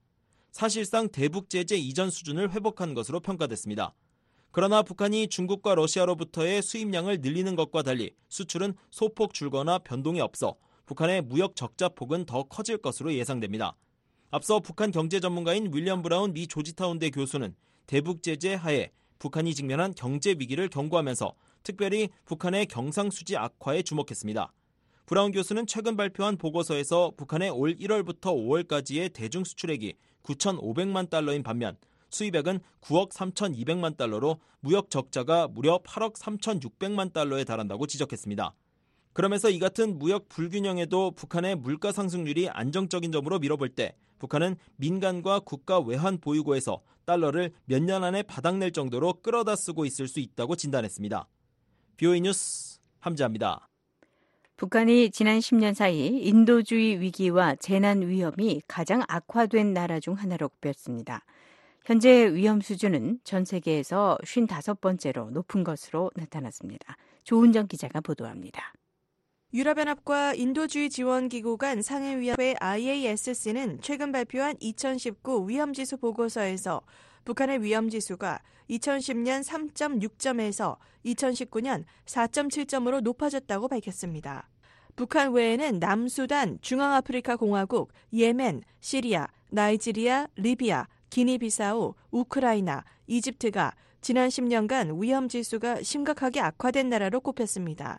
사실상 대북 제재 이전 수준을 회복한 것으로 평가됐습니다. 그러나 북한이 중국과 러시아로부터의 수입량을 늘리는 것과 달리 수출은 소폭 줄거나 변동이 없어 북한의 무역 적자 폭은 더 커질 것으로 예상됩니다. 앞서 북한 경제 전문가인 윌리엄 브라운 미 조지타운대 교수는 대북 제재 하에 북한이 직면한 경제 위기를 경고하면서 특별히 북한의 경상수지 악화에 주목했습니다. 브라운 교수는 최근 발표한 보고서에서 북한의 올 일월부터 오월까지의 대중 수출액이 구천오백만 달러인 반면 수입액은 구억 삼천이백만 달러로 무역 적자가 무려 팔억 삼천육백만 달러에 달한다고 지적했습니다. 그러면서 이 같은 무역 불균형에도 북한의 물가 상승률이 안정적인 점으로 밀어볼 때 북한은 민간과 국가 외환 보유고에서 달러를 몇 년 안에 바닥낼 정도로 끌어다 쓰고 있을 수 있다고 진단했습니다. 비오이 뉴스 함지아입니다. 북한이 지난 십 년 사이 인도주의 위기와 재난 위험이 가장 악화된 나라 중 하나로 꼽혔습니다. 현재 위험 수준은 전 세계에서 오십오 번째로 높은 것으로 나타났습니다. 조은정 기자가 보도합니다. 유럽연합과 인도주의 지원기구 간 상해위원회 아이에이에스씨는 최근 발표한 이천십구 위험지수 보고서에서 북한의 위험지수가 이천십 년 삼 점 육 점에서 이천십구 년 사 점 칠 점으로 높아졌다고 밝혔습니다. 북한 외에는 남수단, 중앙아프리카 공화국, 예멘, 시리아, 나이지리아, 리비아, 기니비사우, 우크라이나, 이집트가 지난 십 년간 위험지수가 심각하게 악화된 나라로 꼽혔습니다.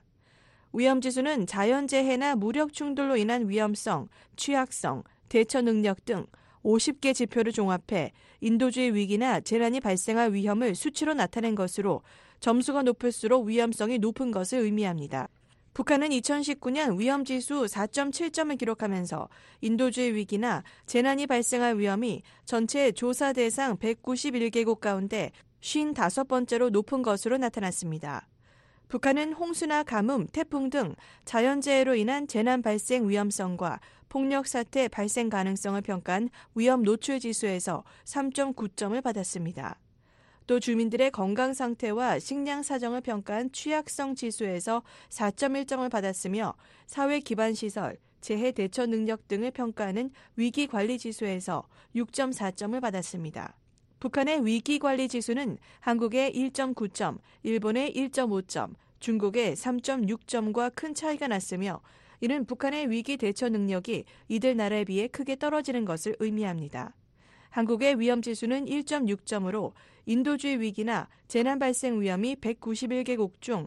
위험지수는 자연재해나 무력 충돌로 인한 위험성, 취약성, 대처 능력 등 오십 개 지표를 종합해 인도주의 위기나 재난이 발생할 위험을 수치로 나타낸 것으로 점수가 높을수록 위험성이 높은 것을 의미합니다. 북한은 이천십구 년 위험지수 사 점 칠 점을 기록하면서 인도주의 위기나 재난이 발생할 위험이 전체 조사 대상 백구십일 개국 가운데 오십오 번째로 높은 것으로 나타났습니다. 북한은 홍수나 가뭄, 태풍 등 자연재해로 인한 재난 발생 위험성과 폭력 사태 발생 가능성을 평가한 위험 노출 지수에서 삼 점 구 점을 받았습니다. 또 주민들의 건강 상태와 식량 사정을 평가한 취약성 지수에서 사 점 일 점을 받았으며 사회 기반 시설, 재해 대처 능력 등을 평가하는 위기 관리 지수에서 육 점 사 점을 받았습니다. 북한의 위기 관리 지수는 한국의 일 점 구 점, 일본의 일 점 오 점, 중국의 삼 점 육 점과 큰 차이가 났으며 이는 북한의 위기 대처 능력이 이들 나라에 비해 크게 떨어지는 것을 의미합니다. 한국의 위험지수는 일 점 육 점으로 인도주의 위기나 재난 발생 위험이 백구십일 개국 중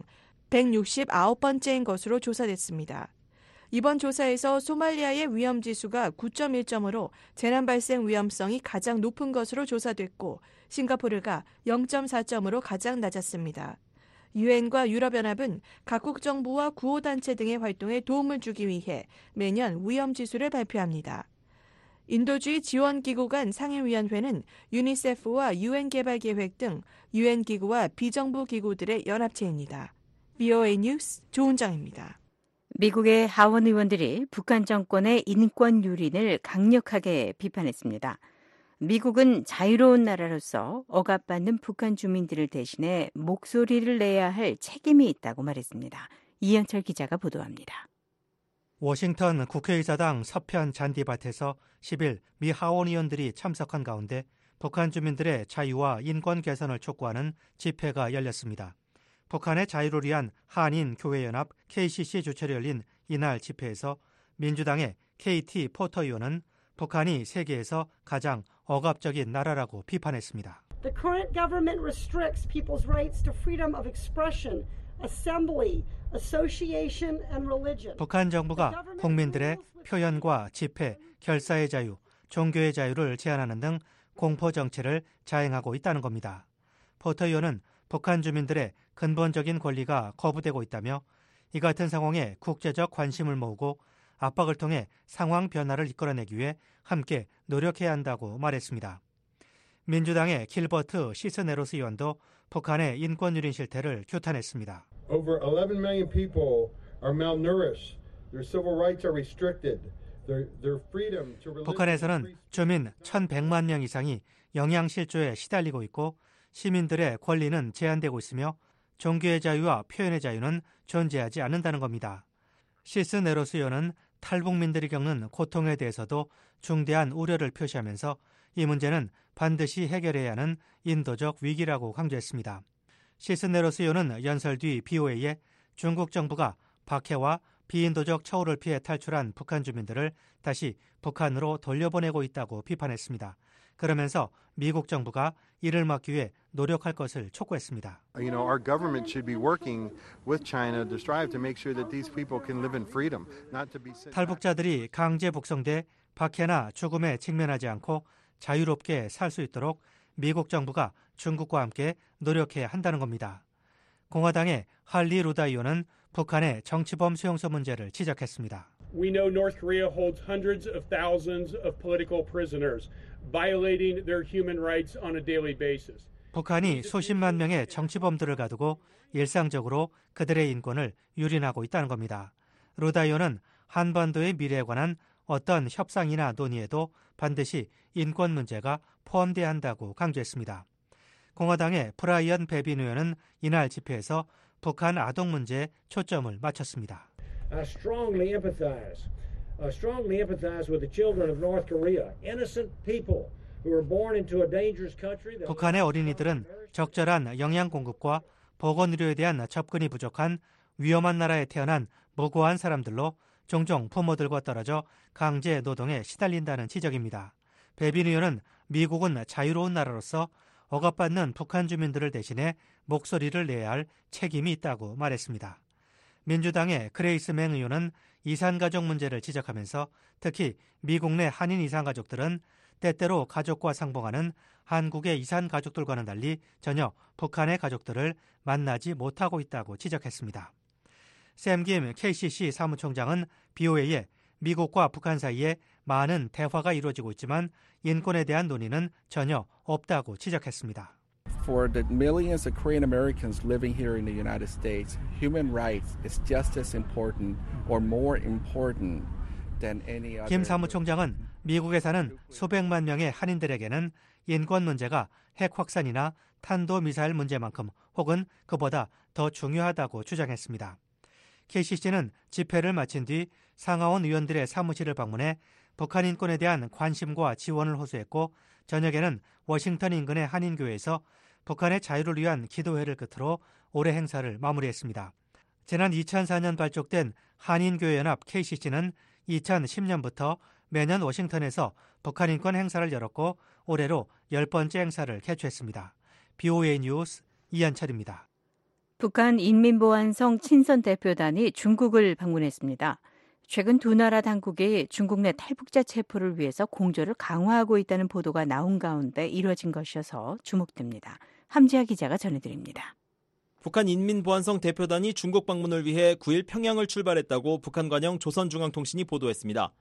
백육십구 번째인 것으로 조사됐습니다. 이번 조사에서 소말리아의 위험지수가 구 점 일 점으로 재난 발생 위험성이 가장 높은 것으로 조사됐고 싱가포르가 영 점 사 점으로 가장 낮았습니다. 유엔과 유럽연합은 각국 정부와 구호단체 등의 활동에 도움을 주기 위해 매년 위험지수를 발표합니다. 인도주의 지원기구 간 상임위원회는 유니세프와 유엔 개발계획 등 유엔 기구와 비정부 기구들의 연합체입니다. 브이오에이 뉴스 조은정입니다. 미국의 하원 의원들이 북한 정권의 인권 유린을 강력하게 비판했습니다. 미국은 자유로운 나라로서 억압받는 북한 주민들을 대신해 목소리를 내야 할 책임이 있다고 말했습니다. 이현철 기자가 보도합니다. 워싱턴 국회의사당 서편 잔디밭에서 십일 미 하원 의원들이 참석한 가운데 북한 주민들의 자유와 인권 개선을 촉구하는 집회가 열렸습니다. 북한의 자유를 위한 한인교회연합 케이씨씨 주최로 열린 이날 집회에서 민주당의 케이티 포터 의원은 북한이 세계에서 가장 억압적인 나라라고 비판했습니다. The current government restricts people's rights to freedom of expression, assembly, association and religion. 북한 정부가 국민들의 표현과 집회, 결사의 자유, 종교의 자유를 제한하는 등 공포 정치를 자행하고 있다는 겁니다. 포터 의원은 북한 주민들의 근본적인 권리가 거부되고 있다며 이 같은 상황에 국제적 관심을 모으고 압박을 통해 상황 변화를 이끌어내기 위해 함께 노력해야 한다고 말했습니다. 민주당의 길버트 시스네로스 의원도 북한의 인권 유린 실태를 규탄했습니다. Over eleven million people are malnourished. Their civil rights are restricted. Their, their freedom to religion. 북한에서는 주민 천백만 명 이상이 영양실조에 시달리고 있고 시민들의 권리는 제한되고 있으며 종교의 자유와 표현의 자유는 존재하지 않는다는 겁니다. 시스네로스 의원은 탈북민들이 겪는 고통에 대해서도 중대한 우려를 표시하면서 이 문제는 반드시 해결해야 하는 인도적 위기라고 강조했습니다. 시스네로스 의원은 연설 뒤 브이오에이에 중국 정부가 박해와 비인도적 처우를 피해 탈출한 북한 주민들을 다시 북한으로 돌려보내고 있다고 비판했습니다. 그러면서 미국 정부가 이를 막기 위해 노력할 것을 촉구했습니다. You know, our government should be working with China to strive to make sure that these people can live in freedom, not to be sent. 탈북자들이 강제 북송돼 박해나 죽음에 직면하지 않고 자유롭게 살 수 있도록 미국 정부가 중국과 함께 노력해야 한다는 겁니다. 공화당의 할리 루다 의원은 북한의 정치범 수용소 문제를 지적했습니다. We know North Korea holds hundreds of thousands of political prisoners, violating their human rights on a daily basis. 북한이 수십만 명의 정치범들을 가두고 일상적으로 그들의 인권을 유린하고 있다는 겁니다. 루다 의원은 한반도의 미래에 관한 어떤 협상이나 논의에도 반드시 인권 문제가 포함돼야 한다고 강조했습니다. 공화당의 브라이언 베빈 의원은 이날 집회에서 북한 아동 문제에 초점을 맞췄습니다. I strongly empathize, uh, strongly empathize with the children of North Korea, innocent people who were born into a dangerous country. 북한의 어린이들은 적절한 영양 공급과 보건의료에 대한 접근이 부족한 위험한 나라에 태어난 무고한 사람들로 종종 부모들과 떨어져 강제 노동에 시달린다는 지적입니다. 베빈 의원은 미국은 자유로운 나라로서 억압받는 북한 주민들을 대신해 목소리를 내야 할 책임이 있다고 말했습니다. 민주당의 그레이스 맹 의원은 이산가족 문제를 지적하면서 특히 미국 내 한인 이산가족들은 때때로 가족과 상봉하는 한국의 이산가족들과는 달리 전혀 북한의 가족들을 만나지 못하고 있다고 지적했습니다. 샘 김 케이씨씨 사무총장은 브이오에이에 미국과 북한 사이에 많은 대화가 이루어지고 있지만 인권에 대한 논의는 전혀 없다고 지적했습니다. For the millions of Korean Americans living here in the United States, human rights is just as important or more important than any other. 김 사무총장은 미국에 사는 수백만 명의 한인들에게는 인권 문제가 핵 확산이나 탄도 미사일 문제만큼 혹은 그보다 더 중요하다고 주장했습니다. 케이씨씨는 집회를 마친 뒤 상하원 의원들의 사무실을 방문해 북한 인권에 대한 관심과 지원을 호소했고 저녁에는 워싱턴 인근의 한인교회에서 북한의 자유를 위한 기도회를 끝으로 올해 행사를 마무리했습니다. 지난 이천사 년 발족된 한인교회연합 케이씨씨는 이천십 년부터 매년 워싱턴에서 북한 인권 행사를 열었고 올해로 열 번째 행사를 개최했습니다. 브이오에이 뉴스 이한철입니다. 북한 인민보안성 친선 대표단이 중국을 방문했습니다. 최근 두 나라 당국이 중국 내 탈북자 체포를 위해서 공조를 강화하고 있다는 보도가 나온 가운데 이뤄진 것이어서 주목됩니다. 함지아 기자가 전해드립니다. 북한 인민보안성 대표단이 중국 방문을 위해 구일 평양을 출발했다고 북한 관영 조선중앙통신이 보도했습니다.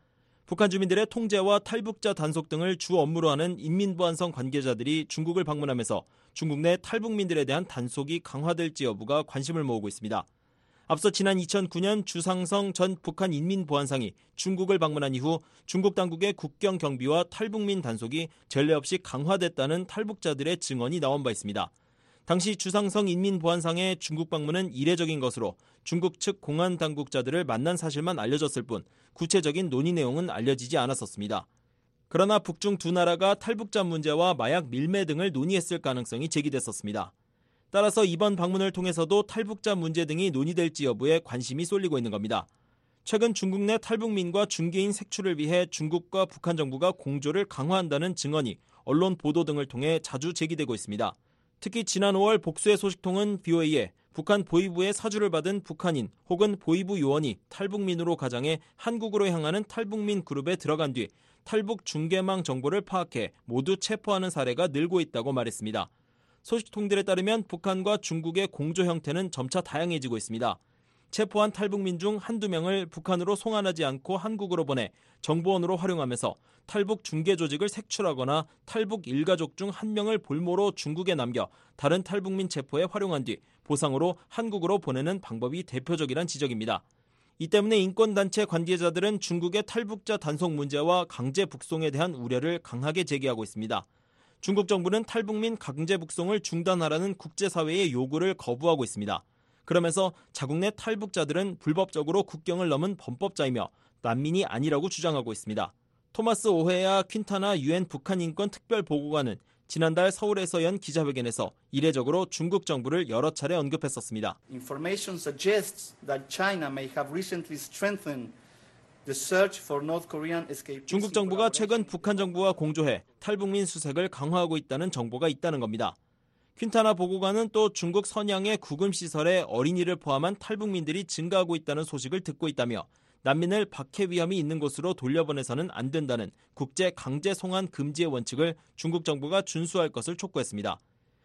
북한 주민들의 통제와 탈북자 단속 등을 주 업무로 하는 인민보안성 관계자들이 중국을 방문하면서 중국 내 탈북민들에 대한 단속이 강화될지 여부가 관심을 모으고 있습니다. 앞서 지난 이천구 년 주상성 전 북한 인민보안상이 중국을 방문한 이후 중국 당국의 국경 경비와 탈북민 단속이 전례 없이 강화됐다는 탈북자들의 증언이 나온 바 있습니다. 당시 주상성 인민보안상의 중국 방문은 이례적인 것으로 중국 측 공안 당국자들을 만난 사실만 알려졌을 뿐 구체적인 논의 내용은 알려지지 않았었습니다. 그러나 북중 두 나라가 탈북자 문제와 마약 밀매 등을 논의했을 가능성이 제기됐었습니다. 따라서 이번 방문을 통해서도 탈북자 문제 등이 논의될지 여부에 관심이 쏠리고 있는 겁니다. 최근 중국 내 탈북민과 중개인 색출을 위해 중국과 북한 정부가 공조를 강화한다는 증언이 언론 보도 등을 통해 자주 제기되고 있습니다. 특히 지난 오월 복수의 소식통은 비오에이에 북한 보위부의 사주를 받은 북한인 혹은 보위부 요원이 탈북민으로 가장해 한국으로 향하는 탈북민 그룹에 들어간 뒤 탈북 중개망 정보를 파악해 모두 체포하는 사례가 늘고 있다고 말했습니다. 소식통들에 따르면 북한과 중국의 공조 형태는 점차 다양해지고 있습니다. 체포한 탈북민 중 한두 명을 북한으로 송환하지 않고 한국으로 보내 정보원으로 활용하면서 탈북 중개 조직을 색출하거나 탈북 일가족 중 한 명을 볼모로 중국에 남겨 다른 탈북민 체포에 활용한 뒤 보상으로 한국으로 보내는 방법이 대표적이란 지적입니다. 이 때문에 인권단체 관계자들은 중국의 탈북자 단속 문제와 강제 북송에 대한 우려를 강하게 제기하고 있습니다. 중국 정부는 탈북민 강제 북송을 중단하라는 국제사회의 요구를 거부하고 있습니다. 그러면서 자국 내 탈북자들은 불법적으로 국경을 넘은 범법자이며 난민이 아니라고 주장하고 있습니다. 토마스 오헤야 퀸타나 유엔 북한 인권 특별 보고관은 지난달 서울에서 연 기자회견에서 이례적으로 중국 정부를 여러 차례 언급했었습니다. Information suggests that China may have recently strengthened the search for North Korean escapees. 중국 정부가 최근 북한 정부와 공조해 탈북민 수색을 강화하고 있다는 정보가 있다는 겁니다. 퀸타나 보고관은 또 중국 선양의 구금시설에 어린이를 포함한 탈북민들이 증가하고 있다는 소식을 듣고 있다며 난민을 박해 위험이 있는 곳으로 돌려보내서는 안 된다는 국제 강제 송환 금지의 원칙을 중국 정부가 준수할 것을 촉구했습니다.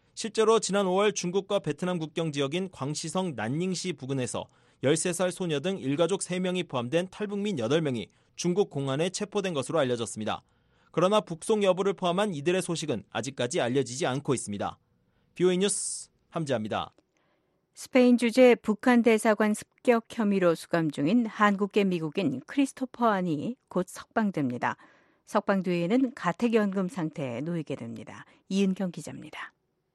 실제로 지난 오월 중국과 베트남 국경 지역인 광시성 난닝시 부근에서 열세 살 소녀 등 일가족 세 명이 포함된 탈북민 여덟 명이 중국 공안에 체포된 것으로 알려졌습니다. 그러나 북송 여부를 포함한 이들의 소식은 아직까지 알려지지 않고 있습니다. 비오에이 뉴스 함지아입니다. 스페인 주재 북한 대사관 습격 혐의로 수감 중인 한국계 미국인 크리스토퍼 안이 곧 석방됩니다. 석방 뒤에는 가택연금 상태에 놓이게 됩니다. 이은경 기자입니다.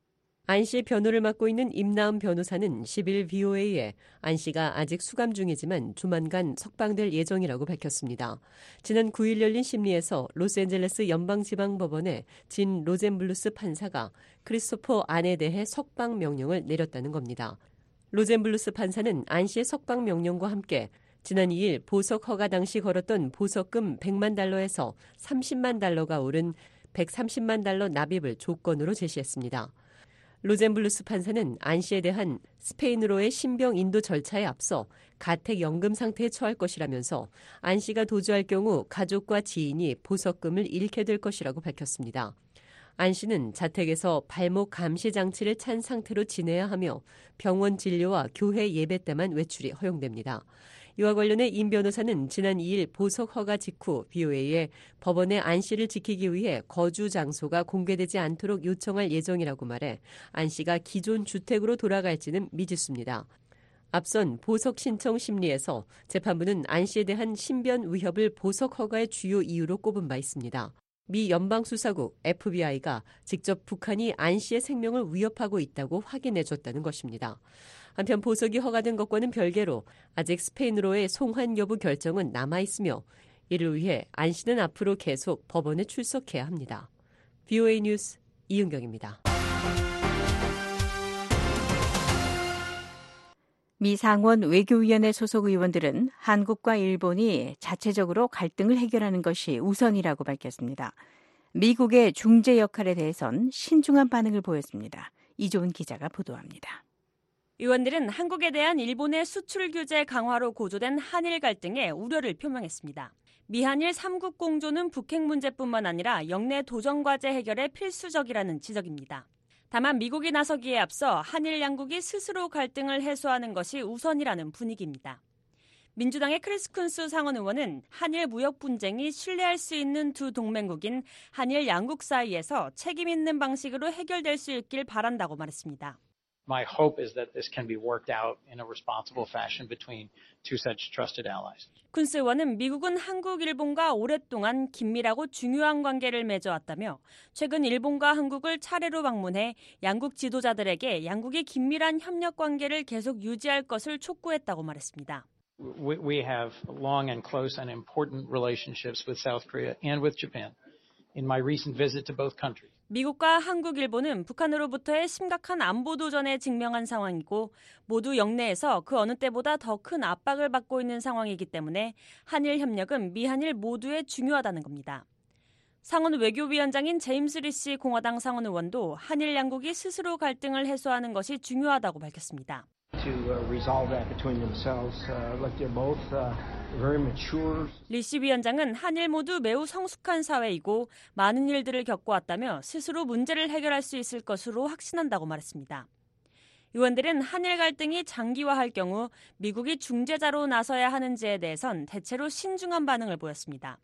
안 씨 변호를 맡고 있는 임나은 변호사는 십일 비오에이에 안 씨가 아직 수감 중이지만 조만간 석방될 예정이라고 밝혔습니다. 지난 구일 열린 심리에서 로스앤젤레스 연방지방법원의 진 로젠블루스 판사가 크리스토퍼 안에 대해 석방 명령을 내렸다는 겁니다. 로젠블루스 판사는 안 씨의 석방 명령과 함께 지난 이일 보석 허가 당시 걸었던 보석금 백만 달러에서 삼십만 달러가 오른 백삼십만 달러 납입을 조건으로 제시했습니다. 로젠블루스 판사는 안 씨에 대한 스페인으로의 신병 인도 절차에 앞서 가택연금 상태에 처할 것이라면서 안 씨가 도주할 경우 가족과 지인이 보석금을 잃게 될 것이라고 밝혔습니다. 안 씨는 자택에서 발목 감시 장치를 찬 상태로 지내야 하며 병원 진료와 교회 예배 때만 외출이 허용됩니다. 이와 관련해 임 변호사는 지난 이일 보석 허가 직후 비오에이에 법원에 안 씨를 지키기 위해 거주 장소가 공개되지 않도록 요청할 예정이라고 말해 안 씨가 기존 주택으로 돌아갈지는 미지수입니다. 앞선 보석 신청 심리에서 재판부는 안 씨에 대한 신변 위협을 보석 허가의 주요 이유로 꼽은 바 있습니다. 미 연방수사국 에프비아이가 직접 북한이 안 씨의 생명을 위협하고 있다고 확인해줬다는 것입니다. 한편 보석이 허가된 것과는 별개로 아직 스페인으로의 송환 여부 결정은 남아있으며 이를 위해 안 씨는 앞으로 계속 법원에 출석해야 합니다. 비오에이 뉴스 이은경입니다. 미 상원 외교위원회 소속 의원들은 한국과 일본이 자체적으로 갈등을 해결하는 것이 우선이라고 밝혔습니다. 미국의 중재 역할에 대해선 신중한 반응을 보였습니다. 이조은 기자가 보도합니다. 의원들은 한국에 대한 일본의 수출 규제 강화로 고조된 한일 갈등에 우려를 표명했습니다. 미한일 삼국 공조는 북핵 문제뿐만 아니라 영내 도전 과제 해결에 필수적이라는 지적입니다. 다만 미국이 나서기에 앞서 한일 양국이 스스로 갈등을 해소하는 것이 우선이라는 분위기입니다. 민주당의 크리스 쿤스 상원 의원은 한일 무역 분쟁이 신뢰할 수 있는 두 동맹국인 한일 양국 사이에서 책임 있는 방식으로 해결될 수 있길 바란다고 말했습니다. My hope is that this can be worked out in a responsible fashion between two such trusted allies. 쿤스 의원은 미국은 한국, 일본과 오랫동안 긴밀하고 중요한 관계를 맺어왔다며 최근 일본과 한국을 차례로 방문해 양국 지도자들에게 양국이 긴밀한 협력 관계를 계속 유지할 것을 촉구했다고 말했습니다. We, we have long and close and important relationships with South Korea and with Japan. In my recent visit to both countries. 미국과 한국, 일본은 북한으로부터의 심각한 안보 도전에 직면한 상황이고 모두 영내에서 그 어느 때보다 더 큰 압박을 받고 있는 상황이기 때문에 한일 협력은 미한일 모두에 중요하다는 겁니다. 상원 외교위원장인 제임스 리시 공화당 상원 의원도 한일 양국이 스스로 갈등을 해소하는 것이 중요하다고 밝혔습니다. To uh, resolve that between themselves, uh, like they're both uh, very mature. 리시 위원장은 한일 모두 매우 성숙한 사회이고 많은 일들을 겪어왔다며 스스로 문제를 해결할 수 있을 것으로 확신한다고 말했습니다. 의원들은 한일 갈등이 장기화할 경우 미국이 중재자로 나서야 하는지에 대해선 대체로 신중한 반응을 보였습니다.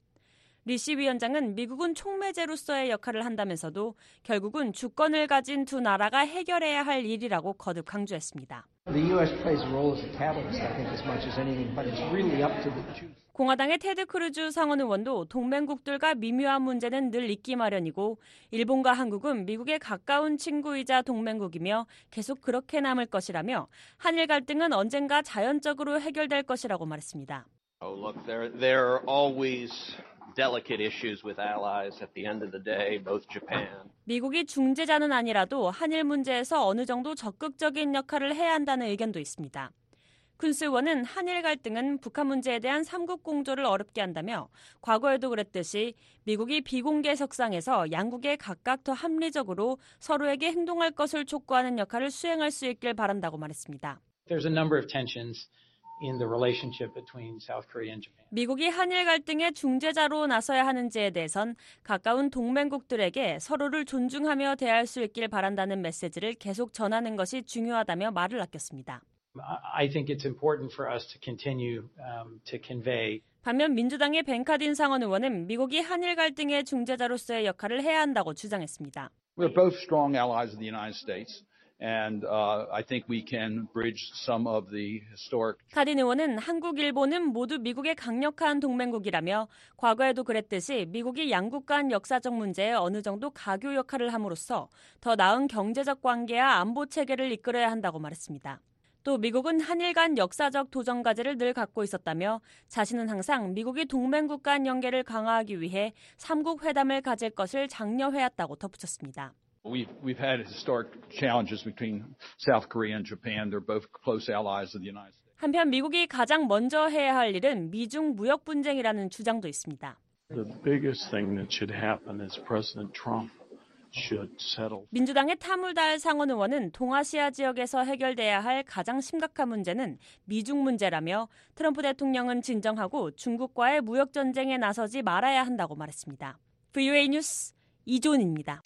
리시 위원장은 미국은 촉매제로서의 역할을 한다면서도 결국은 주권을 가진 두 나라가 해결해야 할 일이라고 거듭 강조했습니다. The U S plays a role as a catalyst, I think, as much as anything, but it's really up to the two. 공화당의 테드 크루즈 상원 의원도 동맹국들과 미묘한 문제는 늘 있기 마련이고 일본과 한국은 미국의 가까운 친구이자 동맹국이며 계속 그렇게 남을 것이라며 한일 갈등은 언젠가 자연적으로 해결될 것이라고 말했습니다. Oh, look, there, there are always delicate issues with allies at the end of the day, both Japan. 미국이 중재자는 아니라도 한일 문제에서 어느 정도 적극적인 역할을 해야 한다는 의견도 있습니다. 쿤스 의원은 한일 갈등은 북한 문제에 대한 삼국 공조를 어렵게 한다며 과거에도 그랬듯이 미국이 비공개 석상에서 양국에 각각 더 합리적으로 서로에게 행동할 것을 촉구하는 역할을 수행할 수 있길 바란다고 말했습니다. There's a number of tensions in the relationship between South Korea and Japan. 미국이 한일 갈등의 중재자로 나서야 하는지에 대해선 가까운 동맹국들에게 서로를 존중하며 대할 수 있길 바란다는 메시지를 계속 전하는 것이 중요하다며 말을 아꼈습니다. I think it's important for us to continue um, to convey. 반면 민주당의 벤카딘 상원 의원은 미국이 한일 갈등의 중재자로서의 역할을 해야 한다고 주장했습니다. We're both strong allies of the United States. And uh, I think we can bridge some of the historic. 카딘 의원은 한국, 일본은 모두 미국의 강력한 동맹국이라며 과거에도 그랬듯이 미국이 양국 간 역사적 문제에 어느 정도 가교 역할을 함으로써 더 나은 경제적 관계와 안보 체계를 이끌어야 한다고 말했습니다. 또 미국은 한일 간 역사적 도전 과제를 늘 갖고 있었다며 자신은 항상 미국이 동맹국 간 연계를 강화하기 위해 삼국 회담을 가질 것을 장려해왔다고 덧붙였습니다. We've, we've had historic challenges between South Korea and Japan. They're both close allies of the United States. 한편 미국이 가장 먼저 해야 할 일은 미중 무역 분쟁이라는 주장도 있습니다. The biggest thing that should happen is President Trump should settle. 민주당의 타물달 상원 의원은 동아시아 지역에서 해결돼야 할 가장 심각한 문제는 미중 문제라며 트럼프 대통령은 진정하고 중국과의 무역 전쟁에 나서지 말아야 한다고 말했습니다. 브이오에이 뉴스 이존입니다.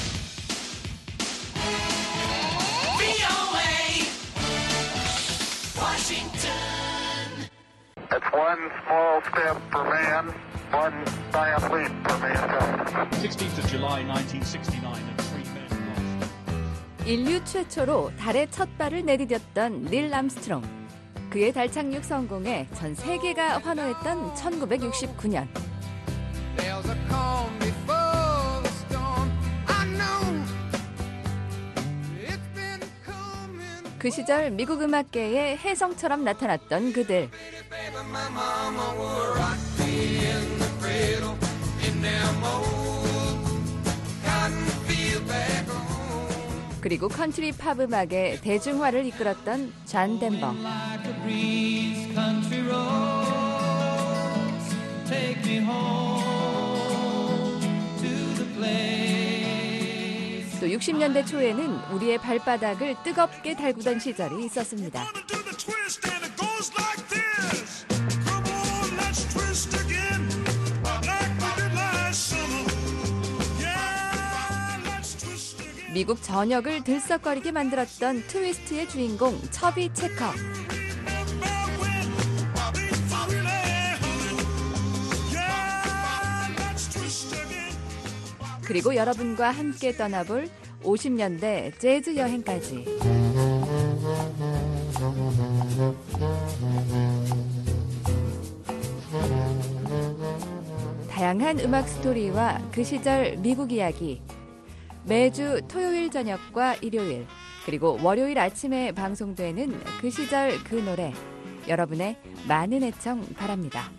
It's one small step for man, one giant leap for mankind. sixteenth of July nineteen sixty-nine, and three men lost. 인류 최초로 달에 첫 발을 내디뎠던 닐 암스트롱. 그의 달 착륙 성공에 전 세계가 환호했던 천구백육십구 년. 그 시절 미국 음악계의 혜성처럼 나타났던 그들. 그리고 컨트리 팝 음악의 대중화를 이끌었던 잔 덴버. 또 육십 년대 초에는 우리의 발바닥을 뜨겁게 달구던 시절이 있었습니다. 미국 전역을 들썩거리게 만들었던 트위스트의 주인공 처비 체커. 그리고 여러분과 함께 떠나볼 오십 년대 재즈 여행까지. 다양한 음악 스토리와 그 시절 미국 이야기. 매주 토요일 저녁과 일요일 그리고 월요일 아침에 방송되는 그 시절 그 노래. 여러분의 많은 애청 바랍니다.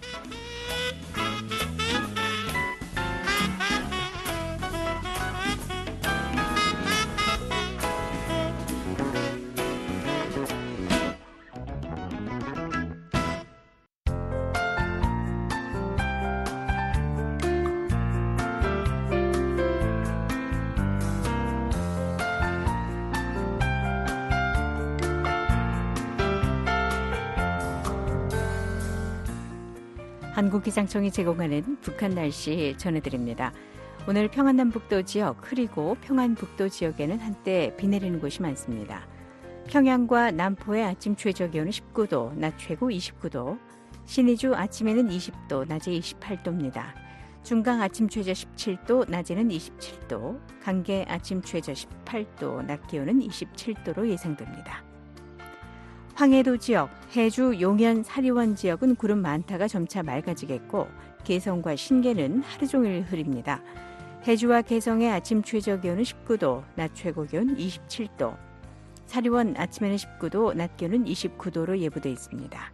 한국기상청이 제공하는 북한 날씨 전해드립니다. 오늘 평안남북도 지역 그리고 평안북도 지역에는 한때 비 내리는 곳이 많습니다. 평양과 남포의 아침 최저기온은 십구 도, 낮 최고 이십구 도, 신의주 아침에는 이십 도, 낮에 이십팔 도입니다. 중강 아침 최저 십칠 도, 낮에는 이십칠 도, 강계 아침 최저 십팔 도, 낮 기온은 이십칠 도로 예상됩니다. 황해도 지역, 해주, 용현, 사리원 지역은 구름 많다가 점차 맑아지겠고 개성과 신계는 하루 종일 흐립니다. 해주와 개성의 아침 최저기온은 십구 도, 낮 최고기온 이십칠 도, 사리원 아침에는 십구 도, 낮 기온은 이십구 도로 예보돼 있습니다.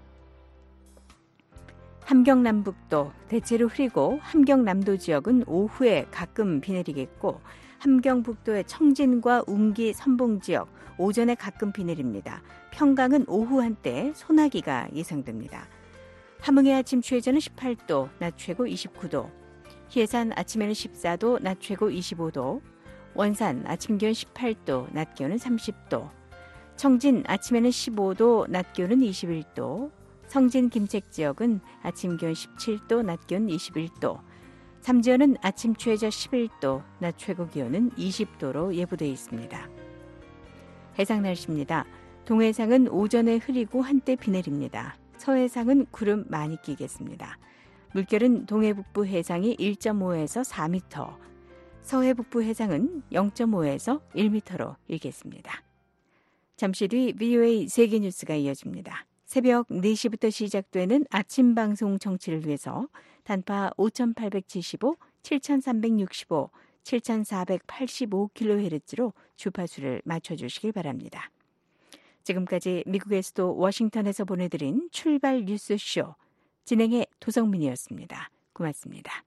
함경남북도 대체로 흐리고 함경남도 지역은 오후에 가끔 비 내리겠고 함경북도의 청진과 웅기, 선봉 지역 오전에 가끔 비 내립니다. 평강은 오후 한때 소나기가 예상됩니다. 함흥의 아침 최저는 십팔 도, 낮 최고 이십구 도, 희해산 아침에는 십사 도, 낮 최고 이십오 도, 원산 아침 기온 십팔 도, 낮 기온은 삼십 도, 청진 아침에는 십오 도, 낮 기온은 이십일 도, 성진 김책 지역은 아침 기온 십칠 도, 낮 기온 이십일 도, 삼지연은 아침 최저 십일 도, 낮 최고 기온은 이십 도로 예보되어 있습니다. 해상 날씨입니다. 동해상은 오전에 흐리고 한때 비 내립니다. 서해상은 구름 많이 끼겠습니다. 물결은 동해북부 해상이 일 점 오에서 사 미터, 서해북부 해상은 영 점 오에서 일 미터로 일겠습니다. 잠시 뒤 브이오에이 세계뉴스가 이어집니다. 새벽 네 시부터 시작되는 아침 방송 청취를 위해서 단파 오천팔백칠십오, 칠천삼백육십오, 칠천사백팔십오 킬로헤르츠로 주파수를 맞춰주시길 바랍니다. 지금까지 미국의 수도 워싱턴에서 보내드린 출발 뉴스쇼 진행의 도성민이었습니다. 고맙습니다.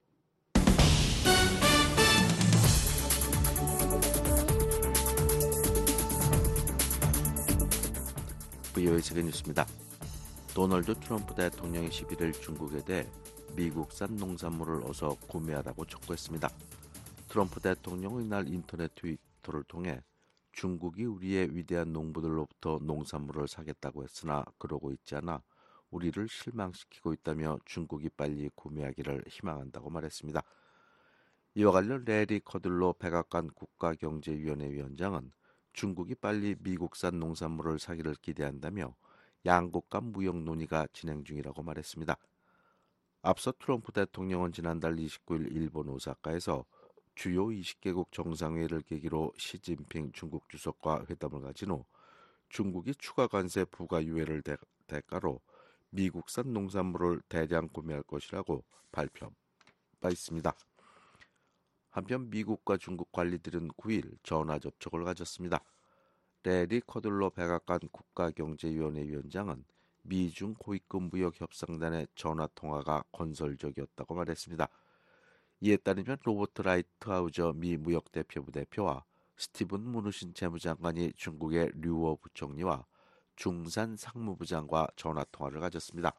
브이오에이 세계뉴스입니다. 도널드 트럼프 대통령이 십일 일 중국에 대해 미국산 농산물을 어서 구매하라고 촉구했습니다. 트럼프 대통령은 이날 인터넷 트위터를 통해 중국이 우리의 위대한 농부들로부터 농산물을 사겠다고 했으나 그러고 있지 않아 우리를 실망시키고 있다며 중국이 빨리 구매하기를 희망한다고 말했습니다. 이와 관련 레리 커들로 백악관 국가경제위원회 위원장은 중국이 빨리 미국산 농산물을 사기를 기대한다며 양국 간 무역 논의가 진행 중이라고 말했습니다. 앞서 트럼프 대통령은 지난달 이십구 일 일본 오사카에서 주요 이십 개국 정상회의를 계기로 시진핑 중국 주석과 회담을 가진 후 중국이 추가 관세 부과 유예를 대, 대가로 미국산 농산물을 대량 구매할 것이라고 발표한 바 있습니다. 한편 미국과 중국 관리들은 구 일 전화 접촉을 가졌습니다. 레리 커들로 백악관 국가경제위원회 위원장은 미중 고위급 무역 협상단의 전화 통화가 건설적이었다고 말했습니다. 이에 따르면 로버트 라이트하우저 미 무역대표부 대표와 스티븐 무누신 재무장관이 중국의 류어 부총리와 중산 상무부장과 전화 통화를 가졌습니다.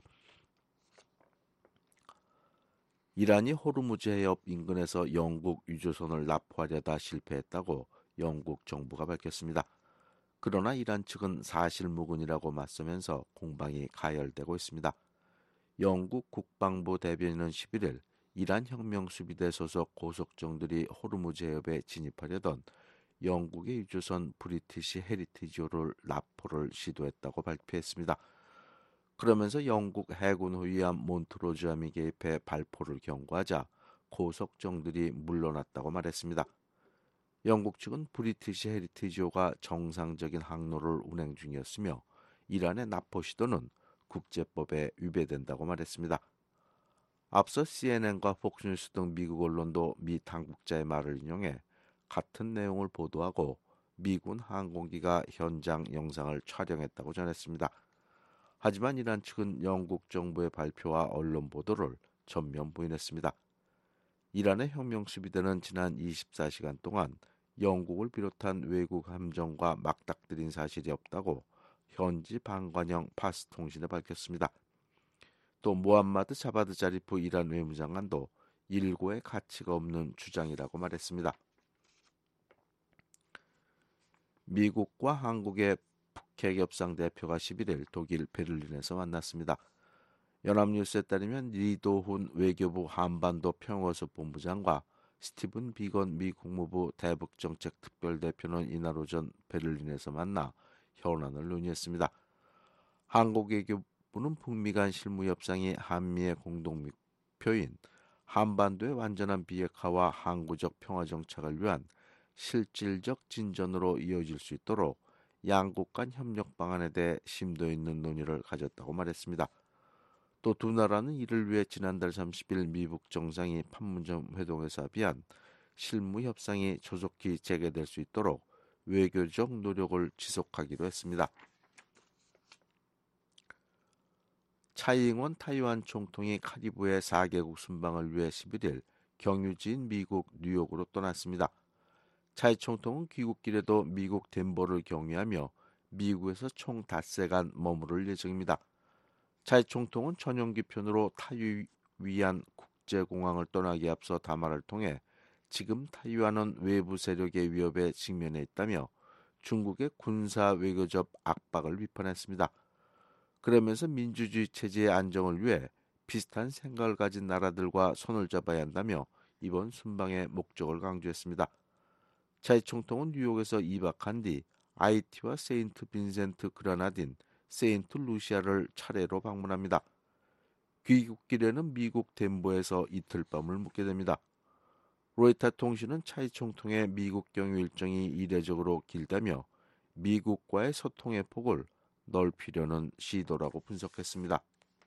이란이 호르무즈 해협 인근에서 영국 유조선을 납포하려다 실패했다고 영국 정부가 밝혔습니다. 그러나 이란 측은 사실무근이라고 맞서면서 공방이 가열되고 있습니다. 영국 국방부 대변인은 십일 일 이란 혁명수비대 소속 고속정들이 호르무즈 해협에 진입하려던 영국의 유조선 브리티시 헤리티지호를 납포를 시도했다고 발표했습니다. 그러면서 영국 해군 호위함 몬트로즈함이 개입해 발포를 경고하자 고속정들이 물러났다고 말했습니다. 영국 측은 브리티시 헤리티지호가 정상적인 항로를 운행 중이었으며 이란의 납포 시도는 국제법에 위배된다고 말했습니다. 앞서 씨엔엔과 폭스뉴스 등 미국 언론도 미 당국자의 말을 인용해 같은 내용을 보도하고 미군 항공기가 현장 영상을 촬영했다고 전했습니다. 하지만 이란 측은 영국 정부의 발표와 언론 보도를 전면 부인했습니다. 이란의 혁명수비대는 지난 이십사 시간 동안 영국을 비롯한 외국 함정과 맞닥뜨린 사실이 없다고 현지 방관형 파스 통신에 밝혔습니다. 또 모함마드 자바드 자리프 이란 외무장관도 일고의 가치가 없는 주장이라고 말했습니다. 미국과 한국의 북핵협상 대표가 십일 일 독일 베를린에서 만났습니다. 연합뉴스에 따르면 리도훈 외교부 한반도 평화수업 본부장과 스티븐 비건 미 국무부 대북정책 특별대표는 이날 오전 베를린에서 만나 현안을 논의했습니다. 한국 외교부는 북미 간 실무 협상이 한미의 공동 목표인 한반도의 완전한 비핵화와 항구적 평화 정착을 위한 실질적 진전으로 이어질 수 있도록 양국 간 협력 방안에 대해 심도 있는 논의를 가졌다고 말했습니다. 또 두 나라는 이를 위해 지난달 삼십 일 미북 정상이 판문점 회동에서 합의한 실무 협상이 조속히 재개될 수 있도록 외교적 노력을 지속하기로 했습니다. 차이잉원 타이완 총통이 카리브해 사 개국 순방을 위해 십일 일 경유지인 미국 뉴욕으로 떠났습니다. 차이 총통은 귀국길에도 미국 덴버를 경유하며 미국에서 총 닷새간 머무를 예정입니다. 차이 총통은 전용기 편으로 타이완 국제공항을 떠나기 앞서 담화를 통해 지금 타이완은 외부 세력의 위협에 직면해 있다며 중국의 군사 외교적 압박을 비판했습니다. 그러면서 민주주의 체제의 안정을 위해 비슷한 생각을 가진 나라들과 손을 잡아야 한다며 이번 순방의 목적을 강조했습니다. 차이 총통은 뉴욕에서 이 박한 뒤 아이티와 세인트 빈센트 그라나딘, 세인트 루시아를 차례로 방문합니다. 귀국길에는 미국 덴버에서 이틀 밤을 묵게 됩니다. 로이터 통신은 차이 총통의 미국 경유 일정이 이례적으로 길다며 미국과의 소통의 폭을 넓히려는 시도라고 분석했습니다.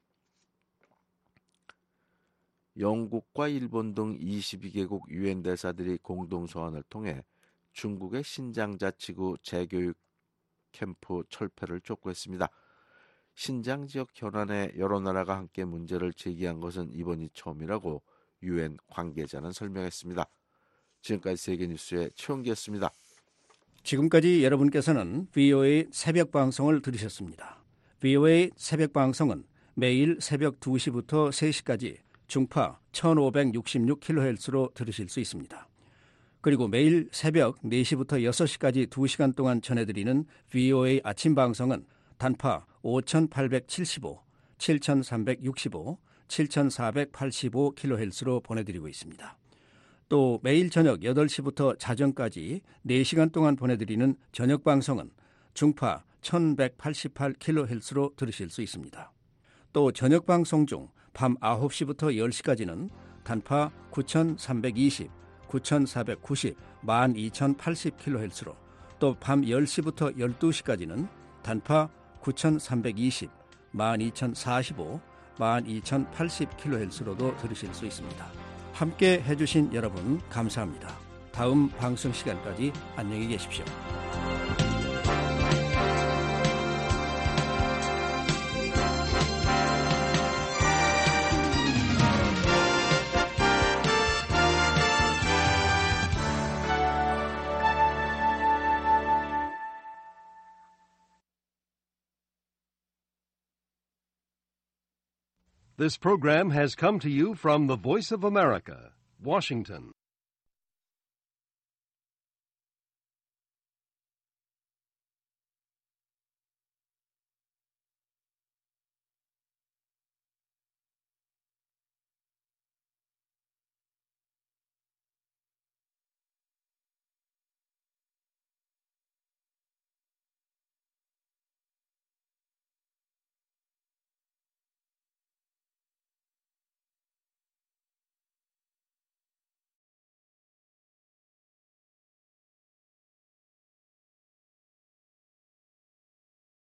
영국과 일본 등 이십이 개국 유엔 대사들이 공동 소환을 통해 중국의 신장 자치구 재교육 캠프 철폐를 촉구했습니다. 신장 지역 현안에 여러 나라가 함께 문제를 제기한 것은 이번이 처음이라고 유엔 관계자는 설명했습니다. 지금까지 세계뉴스의 최영기였습니다. 지금까지 여러분께서는 브이오에이 새벽 방송을 들으셨습니다. 브이오에이 새벽 방송은 매일 새벽 두 시부터 세 시까지 중파 천오백육십육 킬로헤르츠로 들으실 수 있습니다. 그리고 매일 새벽 네 시부터 여섯 시까지 두 시간 동안 전해드리는 브이오에이 아침 방송은 단파 오천팔백칠십오, 칠천삼백육십오, 칠천사백팔십오 킬로헤르츠로 보내드리고 있습니다. 또 매일 저녁 여덟 시부터 자정까지 네 시간 동안 보내드리는 저녁 방송은 중파 천백팔십팔 킬로헤르츠로 들으실 수 있습니다. 또 저녁 방송 중 밤 아홉 시부터 열 시까지는 단파 구천삼백이십, 구천사백구십, 만 이천팔십 킬로헤르츠로 또 밤 열 시부터 열두 시까지는 단파 구천삼백이십, 만 이천사십오, 만 이천팔십 킬로헤르츠로도 들으실 수 있습니다. 함께 해주신 여러분 감사합니다. 다음 방송 시간까지 안녕히 계십시오. This program has come to you from the Voice of America, Washington.